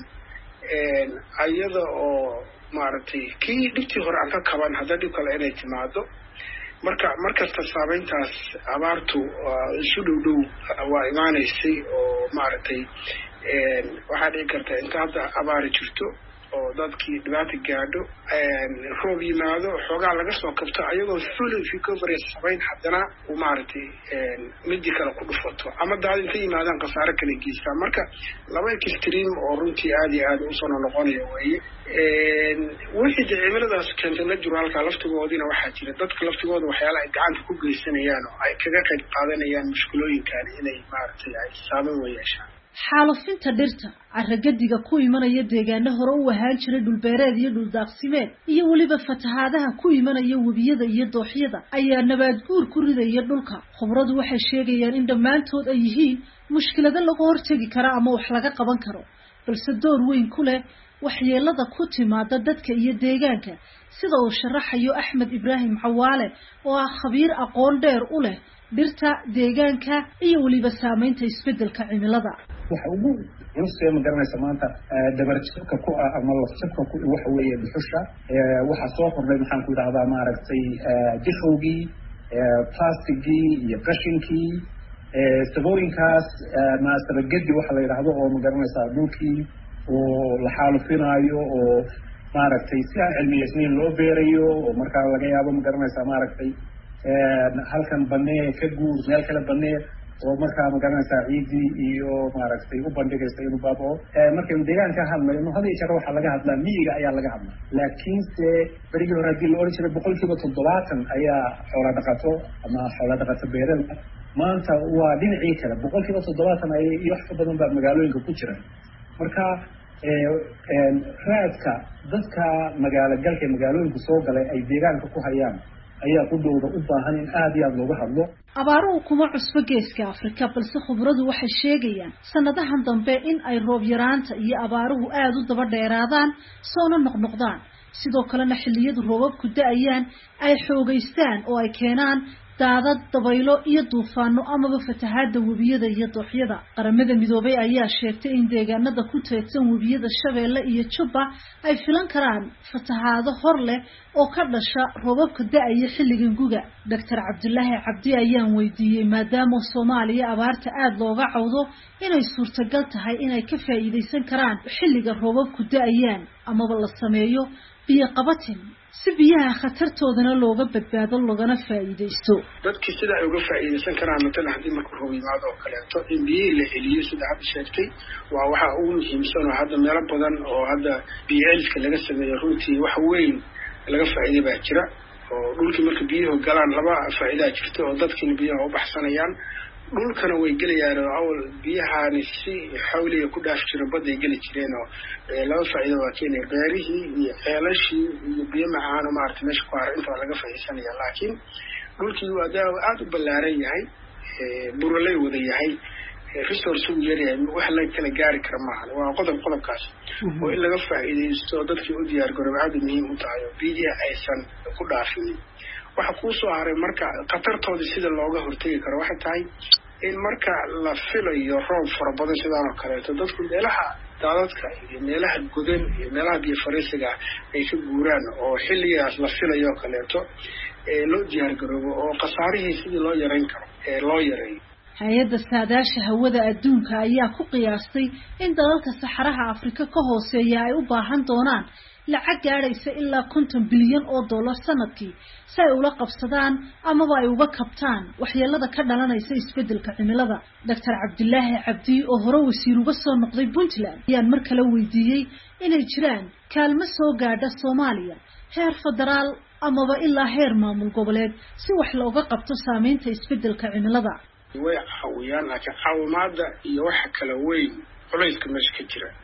ayada oo maaragtay kii dhibtii hore aan ka kaban hadda dhib kale inay timaado marka markasta saameyntaas abaartu isu dhow dhow waa imaanaysay oo maaragtay waxaa dhici karta inta hadda abaari jirto oo dadkii dhibaata gaadho roob yimaado xoogaa laga soo kabto ayagoo full recovery samayn haddana uu maaragtay midii kale ku dhufato ama daad inta yimaadaan khasaare kala geystaan marka laba extreme oo runtii aada iyo aada usoo noqonaya weeye wixii de cimiladaas keentay la jiro halkaa laftigoodina waxaa jira dadka laftigooda waxyaala ay gacanta ku geysanayaan oo ay kaga qayb qaadanayaan mushkilooyinkan inay maaragtay ay saameyn wa yeeshaan xaalufinta dhirta carragadiga ku imanaya deegaano hore u ahaan jiray dhulbeereed iyo dhuldaaqsimeed iyo weliba fatahaadaha ku imanaya webiyada iyo dooxyada ayaa nabaad guur ku ridaya dhulka khubradu waxay sheegayaan in dhammaantood ay yihiin mushkilado laga hortegi kara ama wax laga qaban karo balse door weyn ku leh waxyeelada ku timaada dadka iyo deegaanka sida uu sharaxayo Axmed Ibraahim Xawaale oo ah khabiir aqoon dheer u leh dhirta deegaanka iyo waliba saameynta isbedelka cimilada waxa ugu inuu ma garanaysa maanta dabarjabka ku ah ama lafjabka ku waxa weeye dhuxusha waxa soo kordhay maxaan ku yiraahdaa maaragtay dixowgii plastigii iyo qashinkii sabooyinkaas ma sabagadi waxa la yiraahdo oo ma garanaysa dhulkii oo la xaalufinayo oo maaragtay si aan cilmiyeysnayn loo beerayo oo markaa laga yaabo ma garanaysa maaragtay halkan banee ka guur meel kale banee oo markaa ma garanaysaa ciidii iyo maaragtay u bandhigaysa inuu baabao markaynu deegaan ka hadlayno hada iyo jeer waxaa laga hadlaa miyiga ayaa laga hadlaa laakiinse berigii hore haddii la odhan jiray boqol kiiba toddobaatan ayaa xoola dhaqato ama xoola dhaqato beerada maanta waa dhinacii kale boqol kiiba toddobaatan ay iyo wax ka badan baa magaalooyinka ku jira marka raadka dadka magaalo galka magaalooyinka soo galay ay deegaanka ku hayaan ayaa qudooda u baahan in aad iyo aad looga hadlo abaaruhu kuma cusbo geeska Afrika balse khubradu waxay sheegayaan sanadahan dambe in ay roob yaraanta iyo abaaruhu aad u daba dheeraadaan soona noqnoqdaan sidoo kalena xilliyada roobabku da'ayaan ay xoogaystaan oo ay keenaan daadad dabaylo iyo duufaano amaba fatahaada webiyada iyo dooxyada qaramada midoobay ayaa sheegtay in deegaanada ku teedsan webiyada Shabeelle iyo Jubba ay filan karaan fatahaado hor leh oo ka dhasha roobabka da'aya xilligan guga Doctor Cabdilaahi Cabdi ayaan weydiiyay maadaama Soomaaliya abaarta aad looga cawdo inay suurtagal tahay inay ka faa'iideysan karaan xilliga roobabku da'ayaan amaba la sameeyo biyo qabatin si biyaha khatartoodana looga badbaado loogana faa'iideysto dadkii sida ay uga faa'iideysan karaan matalan haddii marka roob yimaado oo kaleeto in biyihii la celiyo sida hadda sheegtay waa waxa ugu muhiimsan oo hadda meelo badan oo hadda biyo celiska laga sameeyo runtii wax weyn laga faa'iiday baa jira oo dhulkii marka biyuhu galaan laba faa'iidaa jirto oo dadkiina biyaha u baxsanayaan dhulkana way gelayaan oo awal biyahani si xawliga ku dhaaf jira baday geli jireen oo laba faa'iido waa keenay beerihii iyo ceelashii iyo biyo macaan oo maaragtay meesha ku haray inta laga faa'iideysanaya laakiin dhulkii waa aad u ballaaran yahay buralay wada yahay resource uu leeyahay wax la kala gaari kara maahan waa qodob qodobkaas oo in laga faa'iideysto dadkii u diyaar garoob aad muhiim u tahay oo biyaha aysan ku dhaafin waxa ku soo haray marka qatartooda sida looga hortagi karo waxa tahay in marka la filayo roob fara badan sidaan oo kale dadku meelaha daadadka iyo meelaha godan iyo meelaha biyo fariisiga ay ka guuraan oo xilligaas la filayo kaleeto ee loo diyaar garoobo oo qasaarihii sidii loo yareyn karo ee loo yareeyo hay-adda saadaasha hawada adduunka ayaa ku qiyaastay in dalalka saxaraha Afrika ka hooseeya ay u baahan doonaan lacag gaadhaysa ilaa konton bilyan oo dollar sanadkii si ay ula qabsadaan amaba ay uga kabtaan waxyeelada ka dhalanaysa isbedelka cimilada. Doctor Cabdilaahi Cabdi oo hore wasiir uga soo noqday Puntland ayaan mar kale weydiiyey inay jiraan kaalmo soo gaadha Soomaaliya heer federaal amaba ilaa heer maamul goboleed si wax looga qabto saameynta isbedelka cimilada. way caawiyaan laakiin caawimaada iyo waxa kala weyn culayska meesha ka jira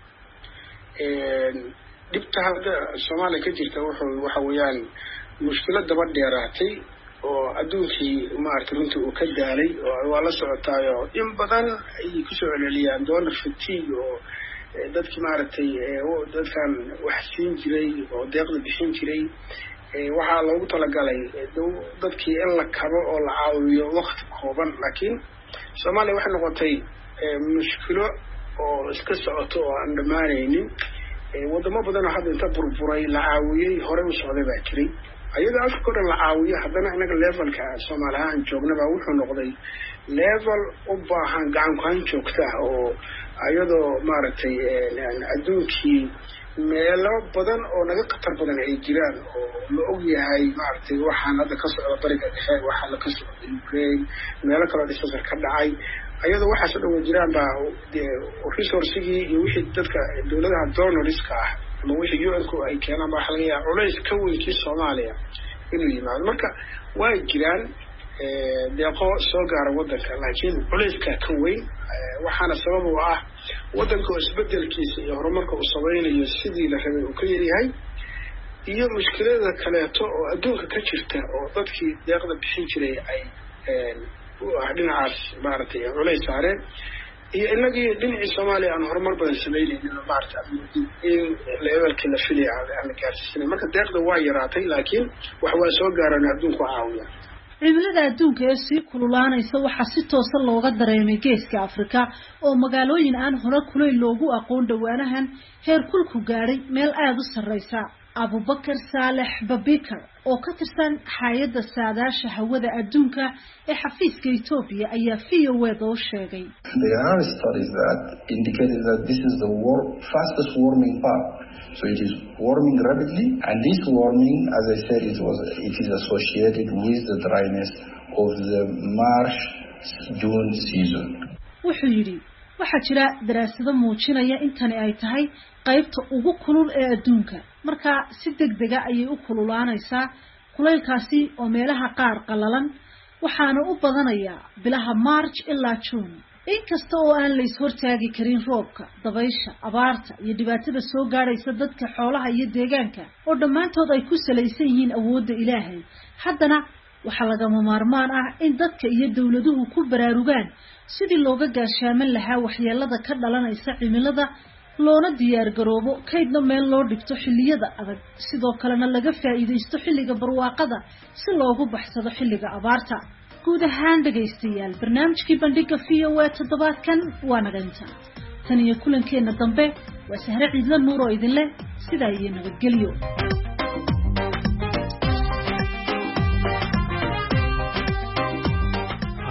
dhibta hadda Soomaaliya ka jirta wuxuu waxa weeyaan mushkilad daba dheeraatay oo adduunkii maartay runtii uu ka daalay oo waa la socotaayo in badan ay ku soo celceliyaan dollar fatigue oo dadkii maartay dadkan wax siin jiray oo deeqda bixin jiray waxaa loogu talagalay dadkii in la kabo oo la caawiyo waqti kooban laakiin Soomaaliya waxay noqotay mushkilo oo iska socoto oo aan dhamaanaynin wadamo badan oo hadda inta burburay la caawiyay hore u socday baa jiray ayada afka dhan la caawiyo haddana inaga levelka Soomaaliya aan joognaba wuxuu noqday level u baahan gacan ku hayn joogta oo ayadoo maaragtay adduunkii meelo badan oo naga qatar badan ay jiraan oo la og yahay maaragtay waxaan hadda ka socda bariga dhexe waxa la ka socda Ukraine meelo kale oo isasar ka dhacay ayadoo waxa soo dhaw jiraan baa resource-gii iyo wixii dadka dawladaha donoriska ah ama wixii U N ku ay keenaan baa laga yaabaa culays ka weyn Soomaaliya inuu yimaado marka way jiraan deeqo soo gaara wadanka laakiin culayska ka weyn waxaana sabab u ah wadanka isbedelkiisa iyo horumarka uu samaynayo sidii la rabay uu ka yahay iyo mushkilada kaleeto oo adduunka ka jirta oo dadkii deeqda bixin jiray ay dhinacaas maaragtay culays saareen iyo inagii dhinacii Soomaaliya aan horumar badan sameeyay maaragtay in levelkii la filay aan gaarsiinay marka deeqda waa yaraatay laakiin wax waa soo gaaraan adduunku caawiya cimilada adduunka ee sii kululaanaysa waxaa si toos ah looga dareemay geeska Afrika oo magaalooyin aan hore kulay loogu aqoon dhawaanahan heer kulku gaaray meel aad u sareysa. Abu Bakar Saleh Babikar oo ka tirsan hay'adda saadaasha hawada adduunka ee xafiiska Ethiopia ayaa V O A oo sheegay There are studies that indicated that this is the war, fastest warming part. So it is warming rapidly, and this warming, as I said, it was it is associated with the dryness of the March June season. wuxuu yiri waxa jira daraasado muujinaya in tani ay tahay qaybta ugu kulul ee adduunka marka si degdeg ah ayay u kululaanaysaa kulaylkaasi oo meelaha qaar qalalan waxaana u badanaya bilaha March ilaa June inkasta oo aan la is hortaagi karin roobka dabaysha abaarta iyo dhibaatada soo gaaraysa dadka xoolaha iyo deegaanka oo dhamaantood ay ku salaysan yihiin awoodda Ilaahay haddana waxa laga maarmaan ah in dadka iyo dawladuhu ku baraarugaan sidii looga gaashaaman lahaa waxyeelada ka dhalanaysa cimilada loona diyaar garoobo kaydna meel loo dhigto xilliyada adag sidoo kalena laga faa'iideysto xilliga barwaaqada si loogu baxsado xilliga abaarta guud ahaan dhageystayaal barnaamijkii bandhiga V O A toddobaadkan waa naga intaa tan iyo kulankeena dambe waa Sahre Ciidla Nuur oo idin leh sidaa iyo nabadgelyo.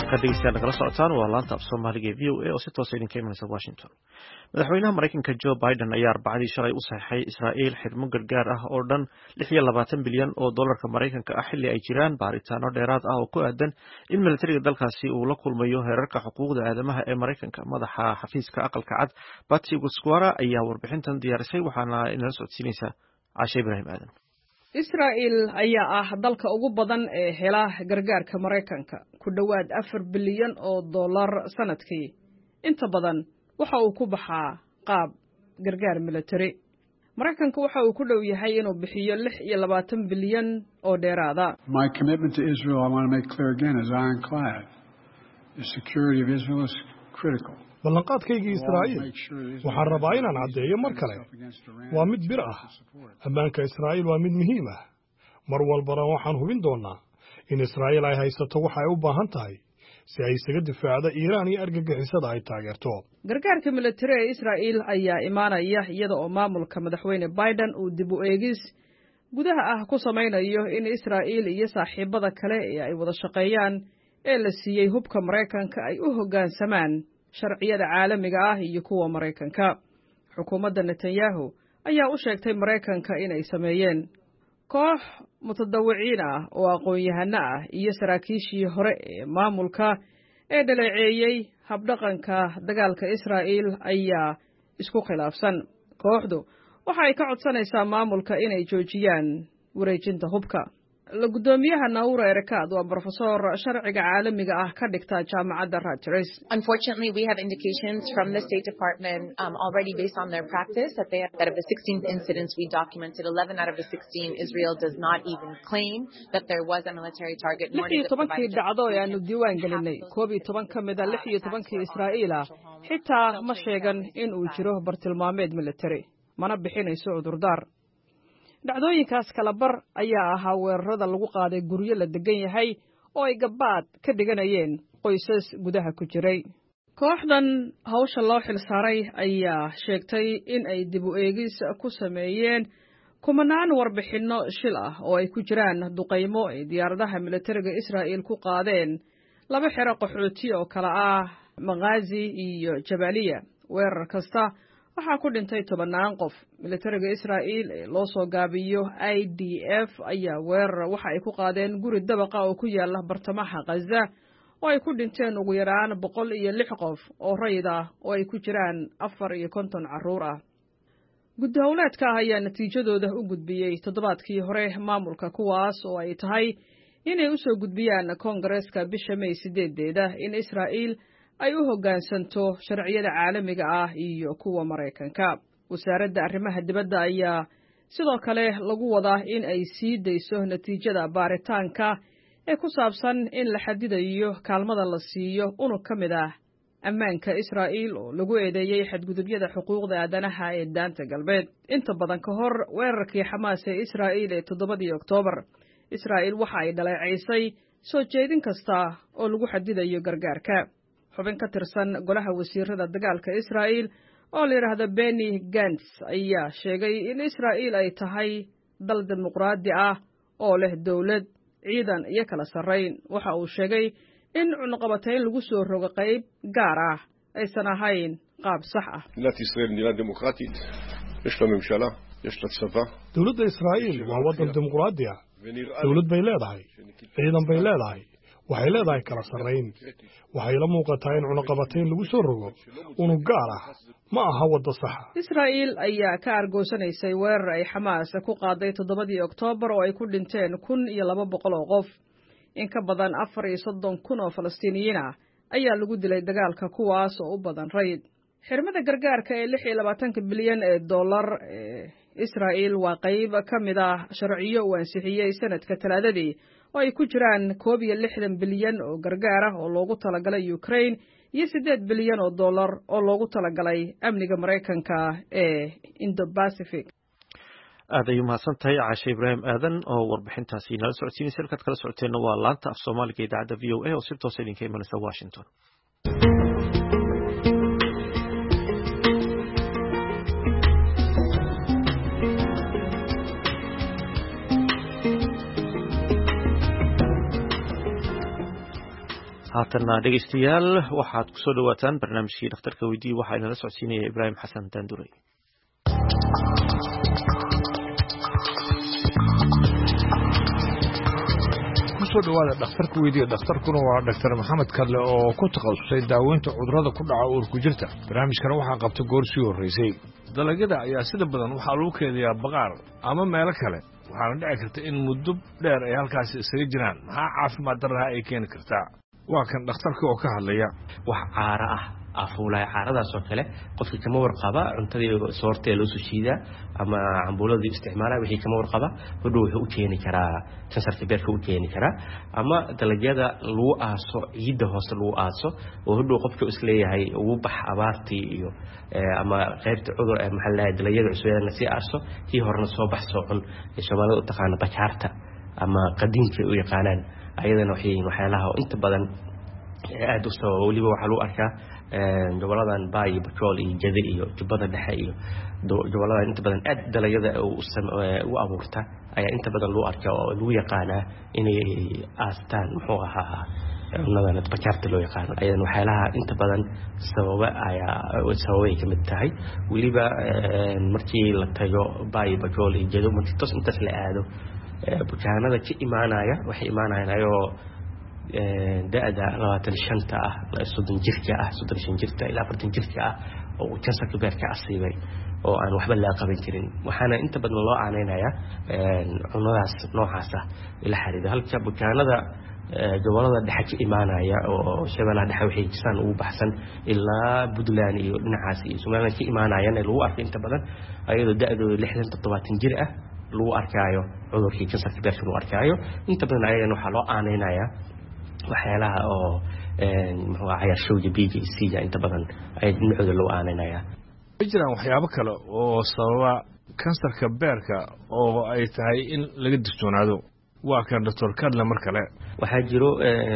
halka dhegeystayaal nagala socotaan waa laanta af soomaaliga ee v o a oo si toos ah idinka imanaysa Washington. Madaxweynaha Mareykanka Joe Biden ayaa Arbacadii shalay u saxeexay Israa'iil xidhmo gargaar ah oo dhan lix iyo labaatan bilyan oo dollarka Mareykanka ah xilli ay jiraan baaritaano dheeraad ah oo ku aadan in militariga dalkaasi uu la kulmayo heerarka xuquuqda aadamaha ee Mareykanka. Madaxa xafiiska aqalka cad Patsy Widakuswara ayaa warbixintan diyaarisay waxaana inala socodsiinaysa Caashe Ibraahim Aadan. Israa'iil ayaa ah dalka ugu badan ee hela gargaarka Mareykanka ku dhawaad afar bilyan oo dollar sanadkii. Inta badan waxa uu ku baxaa qaab gargaar military. Mareykanka waxa uu ku dhow yahay inuu bixiyo lix iyo labaatan bilyan oo dheeraada. My commitment to Israel, I want to make clear again, is ironclad. The security of Israel is critical. ballanqaadkaygii Israa'iil waxaan rabaa inaan caddeeyo mar kale waa mid bir ah ammaanka Israa'iil waa mid muhiim ah mar walbana waxaan hubin doonaa in Israa'iil ay haysato waxa ay u baahan tahay si ay isaga difaacdo Iiraan iyo argagixisada ay taageerto. Gargaarka military ee Israa'iil ayaa imaanaya iyada oo maamulka madaxweyne Biden uu dib u eegis gudaha ah ku samaynayo in Israa'iil iyo saaxiibada kale ee ay wada shaqeeyaan ee la siiyay hubka Mareykanka ay u hoggaansamaan sharciyada caalamiga ah iyo kuwa Mareykanka. Xukuumadda Netanyahu ayaa u sheegtay Mareykanka inay sameeyeen koox mutadawiciin ah oo aqoon-yahano ah iyo saraakiishii hore ee maamulka ee dhaleeceeyey habdhaqanka dagaalka Israa'iil ayaa isku khilaafsan. Kooxdu waxa ay ka codsanaysaa maamulka inay joojiyaan wareejinta hubka. La gudoomiyaha Naura Erekat waa professor sharciga caalamiga ah ka dhigta jaamacadda Rutgers. Unfortunately, we have indications from the State Department um, already based on their practice that they have, that of the sixteen incidents we documented, eleven out of the sixteen Israel does not even claim that there was a military target. lix iyo tobankii dhacdo ee aanu diiwaan gelinay koob iyo toban ka mid ah lix iyo tobankii Israa'iil ah xitaa ma sheegan in uu jiro bartilmaameed military mana bixinayso cudurdaar. dhacdooyinkaas kala bar ayaa ahaa weerarada lagu qaaday guryo la degan yahay oo ay gabaad ka dhiganayeen qoysas gudaha ku jiray. Kooxdan hawsha loo xilsaaray ayaa sheegtay in ay dib u eegis ku sameeyeen kumanaan warbixinno shil ah oo ay ku jiraan duqaymo ay diyaaradaha militariga Israa'iil ku qaadeen laba xero qaxooti oo kala ah Maghazi iyo Jabaliya. Weerar kasta waxaa ku dhintay tobanaan qof. Militariga Israa'iil ee loo soo gaabiyo I D F ayaa weerar waxa ay ku qaadeen guri dabaqa oo ku yaala bartamaha Gaza oo ay ku dhinteen ugu yaraan boqol iyo lix qof oo rayid ah oo ay ku jiraan afar iyo konton carruur ah. Gudahawleedka ayaa natiijadooda u gudbiyey toddobaadkii hore maamulka kuwaas oo ay tahay inay u soo gudbiyaan Koongareeska bisha May sideedeeda in Israa'iil ay u hoggaansanto sharciyada caalamiga ah iyo kuwa Mareykanka. Wasaaradda arrimaha dibadda ayaa sidoo kale lagu wadaa in ay sii dayso natiijada baaritaanka ee ku saabsan in la xadidayo kaalmada la siiyo unug ka mid ah ammaanka Israa'iil oo lagu eedeeyey xadgudubyada xuquuqda aadanaha ee daanta galbeed. Inta badan ka hor weerarkii Xamaas ee Israa'iil ee toddobadii Oktoobar, Israa'iil waxa ay dhaleeceysay soo jeedin kasta oo lagu xadidayo gargaarka. xubin ka tirsan golaha wasiirada dagaalka Israa'iil oo la yiraahdo Benny Gantz ayaa sheegay in Israa'iil ay tahay dal dimuqraadi ah oo leh dawlad, ciidan iyo kala sarreyn. Waxa uu sheegay in cunaqabatayn lagu soo rogo qayb gaar ah aysan ahayn qaab sax ah. dawladda Israa'iil waa waddan dimuqraadi ah. dawlad bay leedahay, ciidan bay leedahay, waxay leedahay kala sarreyn. waxay la muuqataa in cunaqabatayn lagu soo rogo unug gaar ah ma aha waddo sax ah. Israa'iil ayaa ka argoosanaysay weerar ay Xamaas ku qaaday toddobadii Oktoobar oo ay ku dhinteen kun iyo laba boqol oo qof. In ka badan afar iyo soddon kun oo Falastiiniyiin ah ayaa lagu dilay dagaalka kuwaas oo u badan rayid. Xirmada gargaarka ee lix iyo labaatanka bilyan ee dollar ee Israa'iil waa qayb ka mid ah sharciyo uu ansixiyey sanadka Talaadadii oo ay ku jiraan koob iyo lixdan bilyan oo gargaar ah oo loogu talagalay Ukraine iyo siddeed bilyan oo dollar oo loogu talagalay amniga Mareykanka ee Indo-Pacific. aad ayuu mahadsantahay Caashe Ibraahim Aadan oo warbixintaasi nala socodsiinaysa. halkaad kala socoteenna waa laanta af Soomaaliga ee idaacadda V O A oo si toos ah idinka imanaysa Washington. haatanna dhegeystayaal waxaad kusoo dhawaataan barnaamijkii dhakhtarka weydii waxaa inala socodsiinaya ibraahim xasan daanduray. kusoo dhawaada dhakhtarka weydiiya. dhakhtarkuna waa dhaktar maxamed kadle oo ku takhasusay daaweynta cudurrada ku dhaca uurku jirta. barnaamijkana waxaa qabta goor sii horreysay. dalagyada ayaa sida badan waxaa lagu keediyaa baqaar ama meelo kale, waxaana dhici karta in muddo dheer ay halkaasi isaga jiraan. maxaa caafimaad darraha ay keeni kartaa? waa kan dhakhtarka oo ka hadlaya. wax caara ah afuulay caaradaas oo kale qofkii kama warqaba cuntadii soortay loo soo shiidaa ama cambuuladii isticmaalay wixii kama warqaba hodhow wuxuu u keeni karaa kansarka beerka u keeni karaa. ama dalagyada lagu aaso ciidda hoose lagu aaso oo hodhow qofka isleeyahay ugu bax abaartii iyo ama qaybta cudur ee maxaa la dalagyada cusubada si aaso tii horena soo bax soo cun ee Soomaalida u taqaan bakaarta ama qadiinka u yaqaanaan ayadana waxay waxyaalaha inta badan aad u soo waliba waxa lagu arkaa jawaladan baay petrol iyo jada iyo jubada dhexe iyo jawalada inta badan aad dalagyada u abuurta ayaa inta badan loo arkaa oo lagu yaqaanaa inay aastaan muxuu ahaa cunnada bakaarta loo yaqaan. ayadana waxyaalaha inta badan sababa ayaa sababay ka mid tahay waliba markii la tago baay petrol iyo jada markii tos intaas la aado bukaanada ka imaanaya waxay imaanayaan ayoo da'da labaatan iyo shan ah soddon jirka ah soddon iyo shan jirka ilaa afartan jirka ah oo kansarka beerka asiibay oo aan waxba la qaban karin. waxaana inta badan loo aaneynaya cunnadaas noocaas ah ila xariida halka bukaanada gobolada dhexe ka imaanaya oo shabeellaha dhexe waxay jiraan ugu baxsan ilaa Puntland iyo dhinacaas iyo Soomaaliya ka imaanayaan lagu arko inta badan ayadoo da'dooda lixdan toddobaatan jir ah lagu arkaayo cudurkii kansarka beerka lagu arkaayo. inta badan ayadana waxaa loo aaneynaya waxyaalaha oo muxuu ahaa cayarshowga B G C ga inta badan ay dhinacooda loo aaneynaya. ma jiraan waxyaabo kale oo sababa kansarka beerka oo ay tahay in laga digtoonaado? waa kan doctor Kadle mar kale. waxaa jiro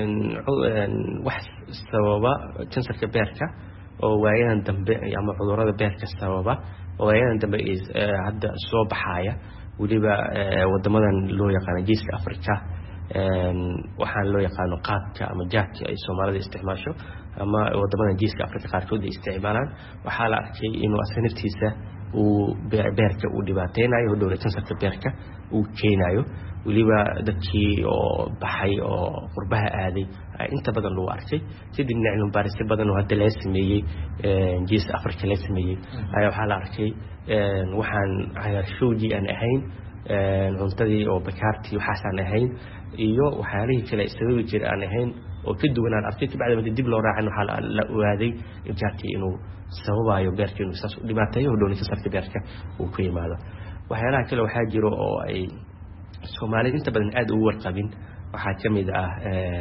wax sababa kansarka beerka oo waayadan dambe ama cudurrada beerka sababa oo waayadan dambe hadda soo baxaya waliba wadamadan loo yaqaan Geeska Afrika waxaan loo yaqaan qaadka ama jaadka ay Soomaalida isticmaasho ama wadamada Geeska Afrika qaarkood ay isticmaalaan. waxaa la arkay inuu asanaftiisa uu beerka uu dhibaateynayo dowlad kansarka beerka uu keenayo waliba dadkii oo baxay oo qurbaha aaday inta badan loo arkay. sidii cilmi baaris badan oo hadda la sameeyay Geeska Afrika la sameeyay ayaa waxaa la arkay waxaan cayarshowgii aan ahayn cuntadii oo bakaartii waxaasaan ahayn iyo waxyaalihii kale sababi jira aan ahayn oo ka duwan aan arkay bacda dib loo raacin waxaa la ogaaday jaartii inuu sababayo beerka inuu saas u dhibaateeyo dowlad kansarka beerka uu ku yimaado. waxyaalaha kale waxaa jiro oo ay Soomaalida inta badan aad ugu warqabin waxaa ka mid ah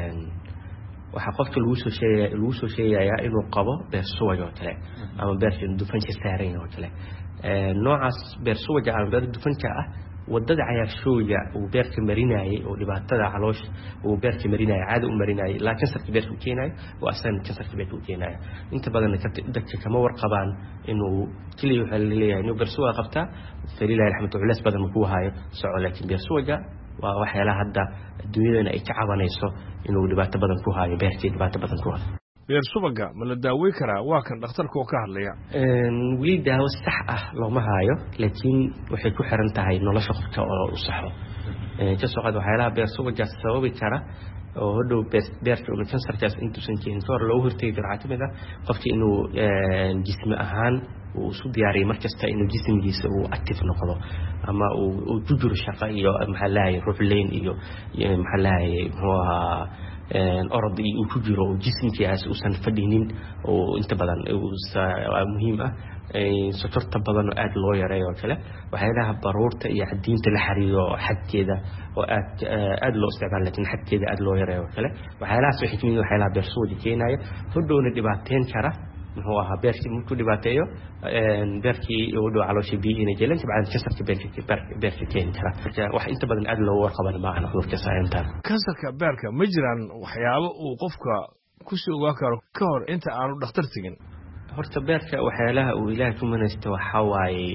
waxa qofka lagu soo sheegay lagu soo sheegayaa inuu qabo beer suwaj oo kale ama beerka dufanka saaran oo kale. noocaas beer suwaj ama beer dufanka ah wadada cayarshowga uu beerka marinayay oo dhibaatada caloosh uu beerka marinayay caado u marinayay laakiin kansarka beerka uu keenayo waa asan kansarka beerka uu keenayo. inta badan dadka kama warqabaan inuu kaliya waxa la leeyahay inuu beer suwaj qabta faliilaahi raxmatu culays badan ku hayo soco laakiin beer suwajga waa waxyaalaha hadda adduunyadana ay ka cabanayso inuu dhibaato badan ku hayo beerkii dhibaato badan ku hayo. beer subaga ma la daaweyn karaa? waa kan dhakhtarka oo ka hadlaya. weli daawo sax ah looma hayo laakiin waxay ku xiran tahay nolosha qofka oo u saxo. ka soo qaad waxyaalaha beer subaga sababi kara oo hodhow beerka uu kansarkaas intuusan keenin hor loo hortagi karo waxaa kamid ah qofka inuu jismi ahaan uu isu diyaariyo markasta inuu jismigiisa uu active noqdo ama uu ku jiro shaqo iyo maxaa la yahay ruux leyn iyo maxaa la yahay muxuu ahaa orod uu ku jiro oo jismigiisa uusan fadhinin oo inta badan waa muhiim ah. sokorta badan oo aad loo yareeyo oo kale waxyaalaha baruurta iyo cadiinta la xariiro xadkeeda oo aad aad loo isticmaalo laakiin xadkeeda aad loo yareeyo oo kale waxyaalahaas waxay kamid waxyaalaha beer suwaj keenaya hodhowna dhibaateyn kara muxuu ahaa beerkii markuu dhibaateeyo beerkii uu dhow calooshii biyo inay jeelan tabcan kansarka beerka beerka keeni kara. marka wax inta badan aad loo warqaban ma aha cudurka saameynta kansarka beerka. ma jiraan waxyaabo uu qofka ku soo ogaan karo ka hor inta aanu dhakhtar tegin? horta beerka waxyaalaha uu ilaahay ku manaysto waxa waaye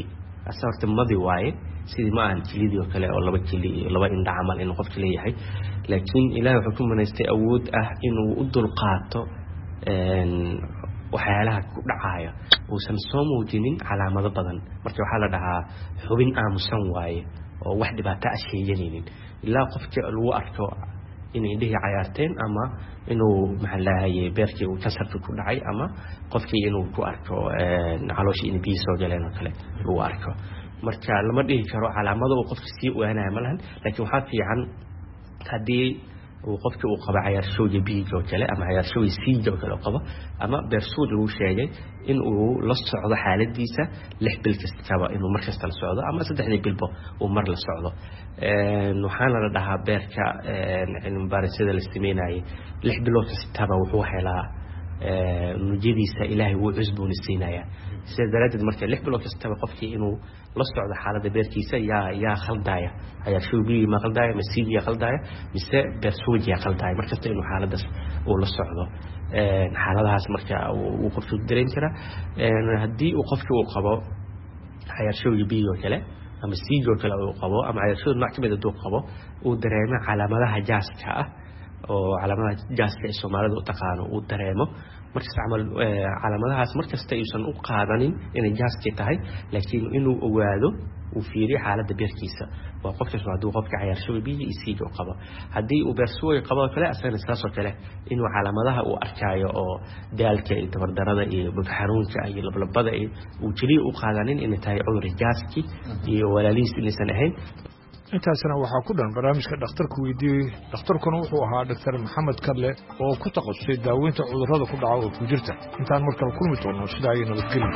asarta madi waaye sidii ma aan jilidii oo kale oo laba jili iyo laba indha camal inuu qofku leeyahay laakiin ilaahay wuxuu ku manaystay awood ah inuu u dulqaato een waxyaalaha ku dhacaya uusan soo muujinin calaamado badan marka waxaa la dhahaa xubin aamusan waaye oo wax dhibaato ah sheeganaynin ilaa qofka lagu arko in indhihi cayaarteen ama inuu maxallahaye beerkii uu kasarka ku dhacay ama qofkii inuu ku arko calooshii in biyo soo galeen oo kale lagu arko marka lama dhihi karo calaamado uu qofka sii ogaanaya ma lahan laakiin waxaa fiican haddii uu qofkii uu qabo cayaarshoowga biyiga oo kale ama cayaarshoowga siiga oo kale oo qabo ama beersuud lagu sheegay in uu la socdo xaaladiisa lix bil kastaba inuu mar kasta la socdo ama saddexdii bilba uu mar la socdo waxaana la dhahaa beerka cilmi baarisada la sameynayay lix bilood kastaba wuxuu helaa nujadiisa ilaahay wuu cusboonaysiinaya sida daraaddeed marka lix bilood kastaba qofkii inuu la socdo xaaladda beerkiisa yaa yaa khaldaya cayaarshoowgii ma khaldaya masiigiya khaldaya mise beersuujiya khaldaya markasta inuu xaaladaas uu la socdo xaaladahaas marka uu qofku dareemi karaa haddii uu qofkii uu qabo cayaarshoowga biyo kale ama siigo kale uu qabo ama cayaarshoowga nooc kamid ah uu qabo uu dareemo calaamadaha jaaska ah oo calaamadaha jaaska ee Soomaalida u taqaano uu dareemo markaas amal calaamadahaas markasta aysan u qaadanin inay jaaski tahay laakiin inuu ogaado uu fiiriyo xaaladda beerkiisa waa qofka hadduu qofka cayaarshow biyo iyo siigo qabo haddii uu beersuuy qabo kale asana saasoo kale inuu calaamadaha uu arkayo oo daalka iyo tabardarada iyo xanuunka iyo lablabada uu jiri u qaadanin inay tahay cudur jaaski iyo walaalihiis inaysan ahayn intaasna waxaa ku dhan barnaamijka dhakhtarku weydiiyey dhakhtarkuna wuxuu ahaa dhaktar maxamed Karle oo ku takhasusay daaweynta cudurrada ku dhaca oo ku jirta intaan markale kulmi doono sidaa ay nabadgelyo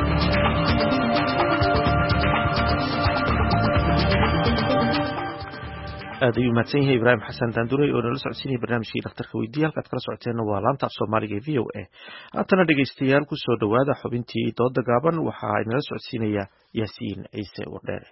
aad ayuu mahadsan yahay ibraahim xasan daanduray oo nala socodsiinaya barnaamijkii dhakhtarka weydiiya halkaad kala socoteenna waa laanta af soomaaliga ee v o a haatana dhegaystayaal ku soo dhowaada xubintii dooda gaaban waxaa inala socodsiinaya yaasiin ciise wardheere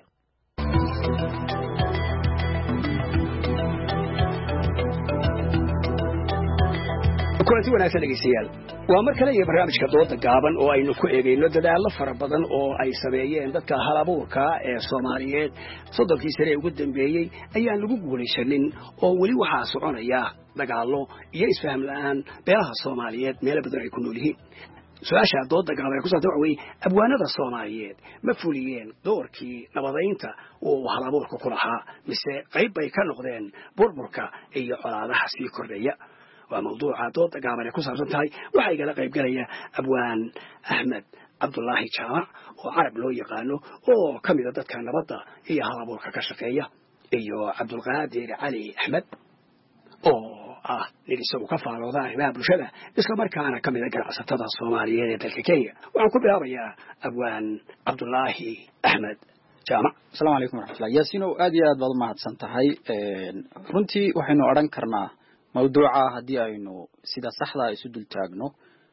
kulanti wanaagsan dhegeystayaal waa mar kale iyo barnaamijka dooda gaaban oo aynu ku eegayno dadaallo fara badan oo ay sameeyeen dadka halabuurka ee Soomaaliyeed soddonkii sane ugu dambeeyay ayaan lagu guulaysanin oo weli waxaa soconaya dagaallo iyo isfaham la'aan beelaha Soomaaliyeed meel badan ay ku nool yihiin su'aasha dooda gaaban ee ku saabsan way abwaanada Soomaaliyeed ma fuliyeen doorkii nabadeynta oo halabuurka ku lahaa mise qayb bay ka noqdeen burburka iyo colaadaha sii kordhaya وموضوع عطوط قابل يكون صارتهاي وحي قال قيب قال أبوان أحمد عبد الله جامع وعرب لو يقالوا أو كم إذا ضد كان نبضة هي هربورك كشفية إيو عبد القادر علي أحمد أو آه اللي سووا كفار وظاهر ما بلشبه إسلام مركانا كم إذا قال عصتها الصوماليين الكيكية وعن كل يا أبوان عبد الله أحمد جامع السلام عليكم ورحمة الله ياسين وآدي آد بعض ما هتسنتهاي رنتي وحينو أران كرنا موضوعا hadii aynu sida saxda ah isu dul taagno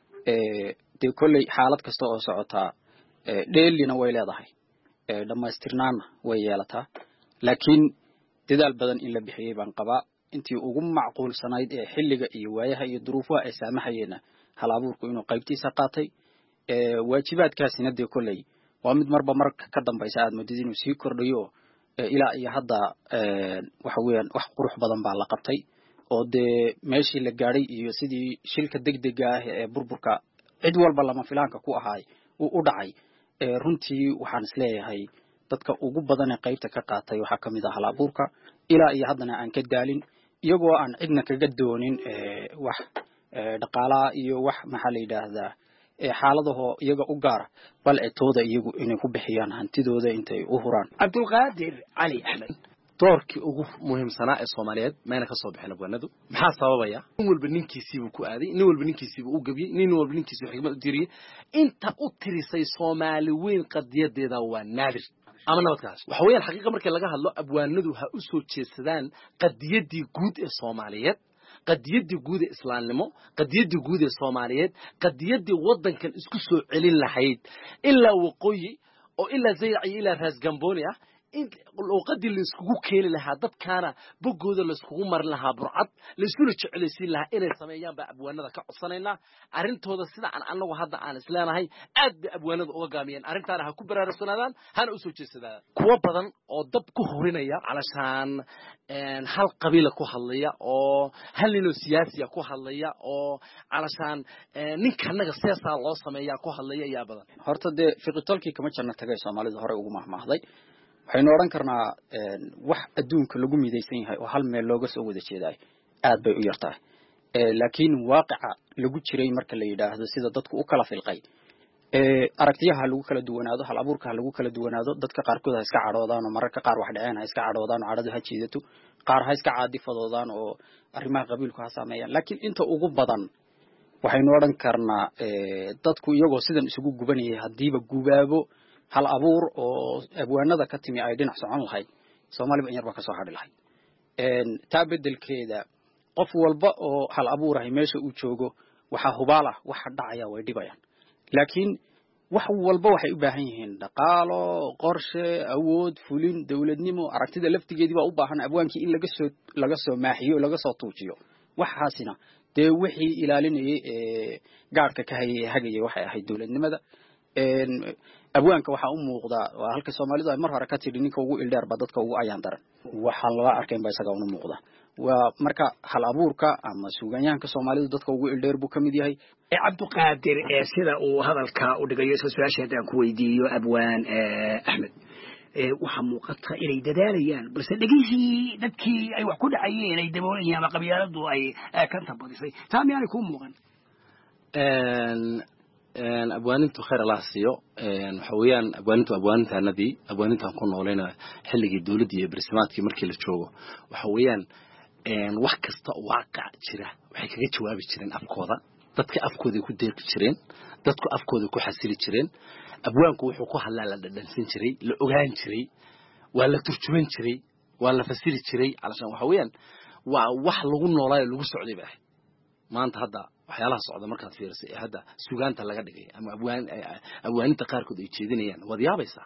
ee de kulli xaalad kasta oo socota ee dheelina way leedahay ee dhameystirnaana way yeelataa laakiin dadaal badan in la bixiyay baan qabaa intii ugu macquulsanayd ee xilliga iyo waayaha iyo duruufaha ay saamaxayeen halabuurku inuu qaybtiisa qaatay ee waajibaadkaasina de kulli waa mid marba marka ka dambaysa aad moodid inuu sii kordhayo ilaa iyo hadda ee waxa weeyaan wax qurux badan baa la qabtay oo de meeshii la gaaray iyo sidii shilka degdega ah ee burburka cid walba lama filaanka ku ahaay uu u dhacay ee runtii waxaan isleeyahay dadka ugu badan ee qaybta ka qaatay waxa kamid ah halabuurka ilaa iyo haddana aan ka daalin iyagoo aan cidna kaga doonin ee wax ee dhaqaalaha iyo wax maxaa la yiraahdaa ee xaaladaho iyaga u gaar bal ee tooda iyagu inay ku bixiyaan hantidooda intay u huraan Cabdulqaadir Ali Ahmed doorkii ugu muhiimsanaa ee Soomaaliyeed meena ka soo bixin abwaanadu maxaa sababaya in walba ninkiisii uu ku aaday in walba ninkiisii uu gabiyay in walba ninkiisii xigmad u diriyay inta u tirisay Soomaali weyn qadiyadeeda waa naadir ama nabadkaas waxa weeyaan xaqiiqo markii laga hadlo abwaanadu ha u soo jeesadaan qadiyadii guud ee Soomaaliyeed qadiyadii guud ee islaamnimo qadiyadii guud ee Soomaaliyeed qadiyadii wadankan isku soo celin lahayd ilaa waqooyi oo ilaa Zaylac ilaa Raas Gambooni ah in luuqadii la iskugu keeni lahaa dadkaana boggooda la iskugu marin lahaa burcad la isula jecelaysiin lahaa inay sameeyaan baa abwaanada ka codsanaynaa arrintooda sida aan anagu hadda aan isleenahay aad bay abwaanada uga gaamiyeen arrintaana ha ku baraarugsanaadaan hana u soo jeedsadaan kuwa badan oo dab ku horinaya calashaan hal qabiila ku hadlaya oo hal ninoo siyaasiya ku hadlaya oo calashaan ninkanaga seesaa loo sameeyaa ku hadlaya ayaa badan horta dee fiqitolkii kama jarna tagay soomaalida hore ugu mahmaahday waxaynu odhan karnaa wax adduunka lagu midaysan yahay oo hal meel looga soo wada jeedaay aad bay u yartahay laakiin waaqica lagu jiray marka la yidhaahdo sida dadku u kala filqay aragtiyaha lagu kala duwanaado hal abuurka lagu kala duwanaado dadka qaarkood ha iska cadhoodaan oo mararka qaar wax dhaceen ha iska cadhoodaan oo cadhadu ha jiidato qaar ha iska caadifadoodaan oo arrimaha qabiilku ha saameeyaan laakiin inta ugu badan waxaynu odhan karnaa dadku iyagoo sidan isugu gubanayay haddiiba gubaabo hal abuur oo abwaanada ka timi ay dhinac socon lahayd Soomaaliba in yar ba ka soo hadhi lahayd een taa bedelkeeda qof walba oo hal abuurahay meesha uu joogo waxa hubaala waxa dhacaya way dhibayaan laakiin wax walba waxay u baahan yihiin dhaqaalo qorshe awood fulin dawladnimo aragtida laftigeedii baa u baahan abwaankii in laga soo laga soo maaxiyo laga soo tuujiyo waxaasina dee wixii ilaalinayay ee gaarka ka hayay hagayay waxay ahayd dawladnimada een abwaanka waxa u muuqda waa halka Soomaalidu ay mar hore ka tidhi ninka ugu ildheer ba dadka ugu ayaan daran waxa la arkay ba isaga u muuqda waa marka hal abuurka ama suugaanyahanka Soomaalidu dadka ugu ildheer buu kamid yahay ee Cabduqaadir ee sida uu hadalka u dhigayo su'aasha ku weydiiyo abwaan Ahmed ee waxa muuqata inay dadaalayaan balse dhagihii dadkii ay wax ku dhacayeen ay daboolayeen ama qabyaaladu ay ka tabadisay taamiyana ku muuqan een een abwaanintu khayr Allah siiyo een waxa weeyaan abwaanintu abwaanintaanadii abwaanintaan ku nooleena xilligii dawladda iyo barsimaadkii markii la joogo waxa weeyaan een wax kasta oo waaqac jira waxay kaga jawaabi jireen afkooda dadka afkooda ku deeqi jireen dadku afkooda ku xasili jireen abwaanku wuxuu ku hadlaa la dhadhansan jiray la ogaan jiray waa la turjuman jiray waa la fasiri jiray calashan waxa weeyaan waa wax lagu noolaayo lagu socday baa maanta hadda waxyaalaha socda markaad fiirisay hadda suugaanta laga dhigay ama abwaan abwaaninta qaarkood ay jeedinayaan wad yaabaysa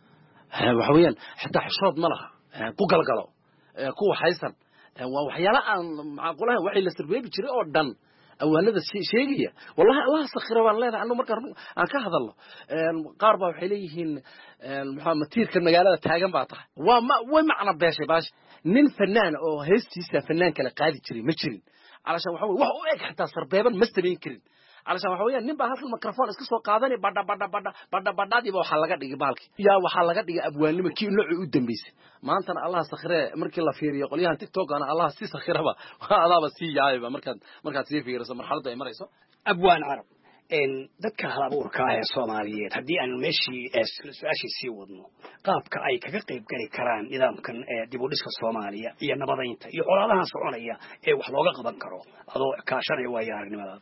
waxa weeyaan xitaa xishood ma laha ku galgalo ku waxaysan waa waxyaala aan macquulaha waxay la sirbeebi jiray oo dhan awaanada sheegaya wallahi Allah sakhira waan leedahay annu marka aan ka hadalno qaar baa waxay leeyihiin maxaa matiirka magaalada taagan baa tahay waa ma way macna beeshay baash nin fanaan oo heestiisa fanaan kala qaadi jiray ma jirin علشان waxa wax u eg xataa sarbeeban ma sameyn karin علشان waxa weeyaan nin baa halkan microphone iska soo qaadanay badha badha badha badha badhadii waxa laga dhigay baalki yaa waxa laga dhigay abwaanimo kii nooc u dambeysay maantana Allah sakhire markii la fiiriyo qolyahan TikTok ana Allah si sakhiraba adaaba si yaayba markaad markaad si fiiriso marxaladda ay marayso abwaan arab in dadka hal abuurka ah ee Soomaaliyeed hadii aan meeshii su'aashii sii wadno qaabka ay kaga qayb gali karaan nidaamkan ee dib u dhiska Soomaaliya iyo nabadaynta iyo colaadaha soconaya ee wax looga qaban karo adoo kaashanaya waa yaarnimada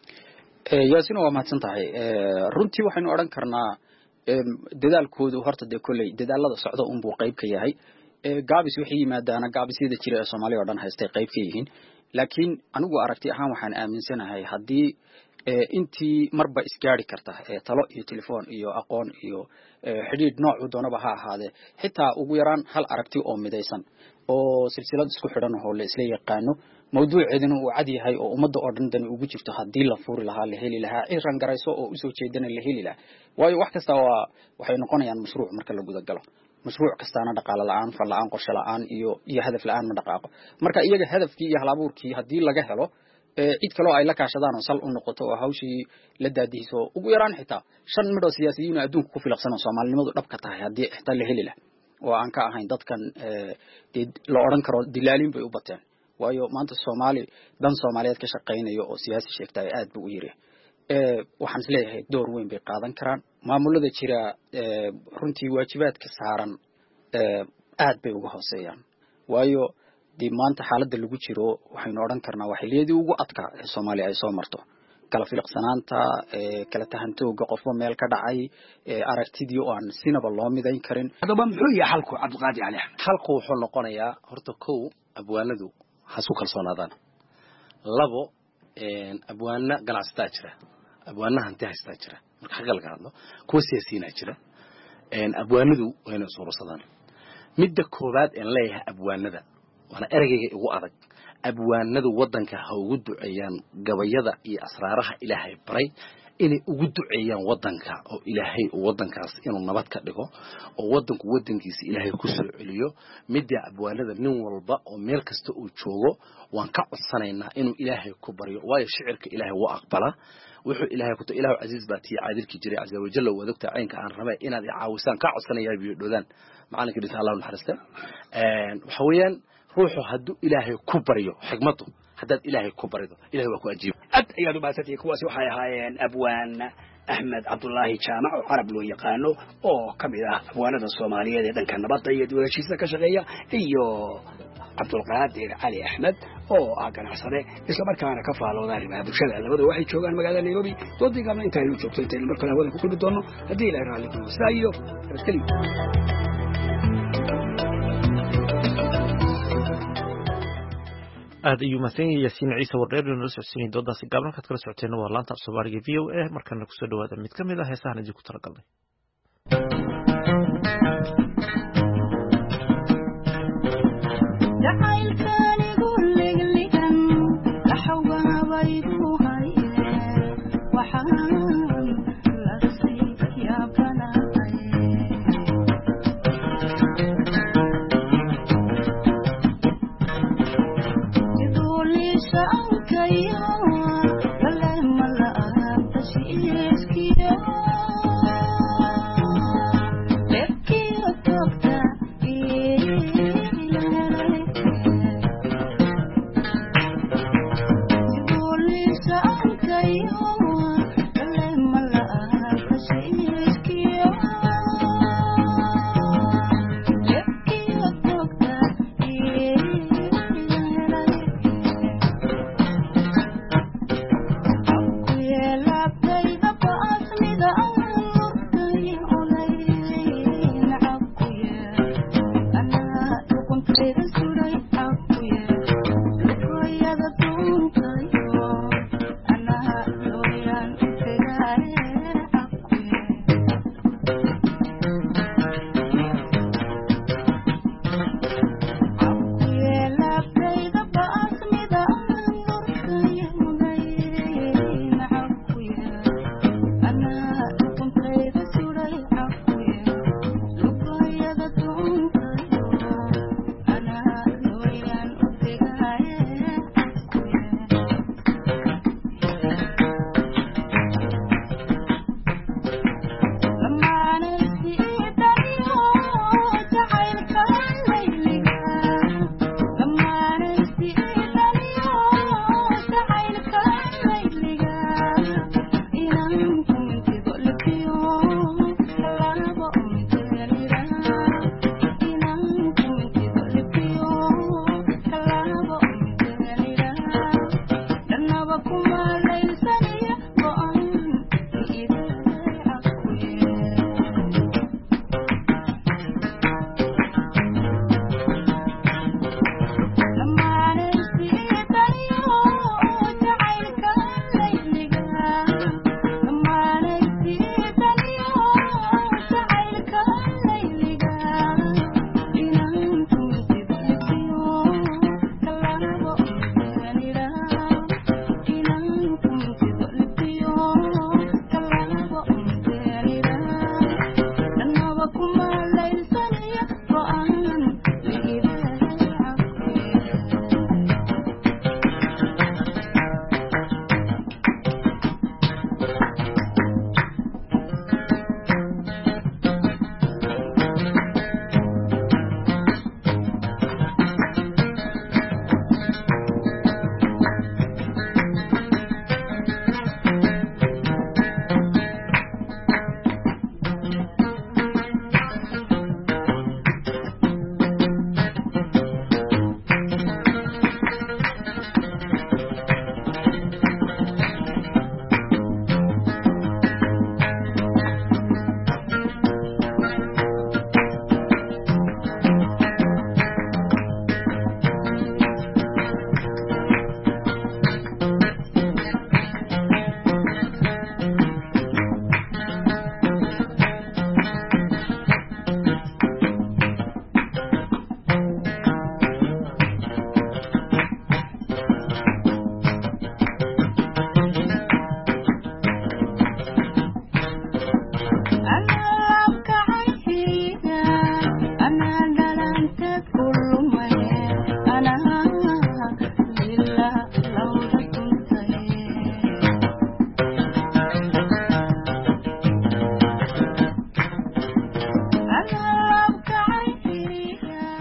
ee yaasina waa mahadsan tahay ee runtii waxaynu oran karnaa dadaalkoodu horta de kulay dadaalada socda un buu qayb ka yahay ee gaabis wixii yimaadana gaabisyada jira ee Soomaaliya oo dhan haystay qayb ka yihiin laakiin anigu aragti ahaan waxaan aaminsanahay hadii ee intii marba isgaari karta ee talo iyo telefoon iyo aqoon iyo xidhiidh nooc u doonaba ha ahaade xitaa ugu yaraan hal aragti oo midaysan oo silsilad isku xidhan oo la isla yaqaano mawduuceeduna uu cad yahay oo ummadda oo dhan dan ugu jirto hadii la fuuri lahaa la heli lahaa ciiran garayso oo u soo jeedana la heli lahaa waayo wax kasta waa waxay noqonayaan mashruuc marka la guda galo mashruuc kastaana dhaqaale la'aan fal la'aan qorshe la'aan iyo iyo hadaf la'aan ma dhaqaaqo marka iyaga hadafkii iyo hal abuurkii hadii laga helo cid kale oo ay la kaashadaan oo sal u noqoto oo hawshii la daadihiso ugu yaraan xitaa shan midho siyaasiyiin adduunka ku filaqsan Soomaalinimadu dhabka tahay hadii xitaa la heli lahaa oo aan ka ahayn dadkan ee la oran karo dilaalin bay u bateen waayo maanta Soomaali dan Soomaaliyeed ka shaqeynayo oo siyaasi sheegtay aad buu u yiri ee waxaan isleeyahay door weyn bay qaadan karaan maamulada jira ee runtii waajibaadka saaran ee aad bay uga hooseeyaan waayo di maanta xaaladda lagu jiro waxaynu oran karnaa waxay leedahay ugu adkaa ee Soomaaliya ay soo marto kala filaqsanaanta ee kala tahantooga qofba meel ka dhacay ee aragtidii oo aan sinaba loo midayn karin hadaba muxuu yahay halku Cabduqaadir Ali Ahmed halku wuxuu noqonayaa horta kow abwaanadu hasu kalsoonaadaan labo een abwaana ganacsataa jira abwaana hanti haystaa jira marka xagal ka hadlo kuwa siyaasiyiin jira een abwaanadu wayna soo roosadaan midda koowaad aan leeyahay abwaanada waana eragayga igu adag abwaanadu waddanka ha ugu duceeyaan gabayada iyo asraaraha ilaahay baray inay ugu duceeyaan waddanka oo ilaahay uu waddankaas inuu nabad ka dhigo oo waddanku waddankiisa ilaahay ku soo celiyo midda abwaanada nin walba oo meel kasta uu joogo waan ka codsanaynaa inuu ilaahay ku baryo waayo shicirka ilaahay waa aqbala wuxuu ilaahay ku ilaahu aziz baati caadilki jiray azza wa jalla wadagta aynka aan rabay inaad caawisaan ka codsanayaa biyo dhodaan macallinka dhinta Allah naxariista een waxa weeyaan ruuxu hadduu ilaahay ku baryo xigmadu haddaad ilaahay ku barido ilaahay waa ku ajiib ad ayaad u baasatay kuwaasi waxay ahaayeen abwaan axmed cabdullaahi jaamac oo carab loo yaqaano oo ka mid ah abwaanada soomaaliyeed ee dhanka nabadda iyo dowlashiisa ka shaqeeya iyo cabdulqaadir cali axmed oo ah ganacsade isla markaana ka faalooda arrimaha bulshada labadu waxay joogaan magaalada nairobi doodigaabna intaynu joogto intaynu mar kale hawada ku kulmi doono haddii ilaahay raalli ku sidaa iyo nabadgelyo aad ayuu mahadsan yahay yaasiin ciise wardheer inuu la socodsiinay doodaasi gaaban halkaad kala socoteena waa laanta af soomaaliga v o a markana kusoo dhawaada mid ka mid ah heesahan idinku talagalnay Yeah.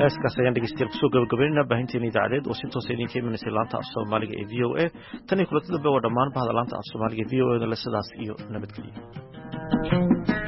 heeskaas ayaan dhegeystayaal kusoo gabagabaynaynaa baahinteena idaacadeed oo si toosa idinka imanaysay laanta af soomaaliga ee v o a tan iyo kulanti dambe waa dhammaan bahda laanta af soomaaliga ee v o a da le sidaas iyo nabadgelyo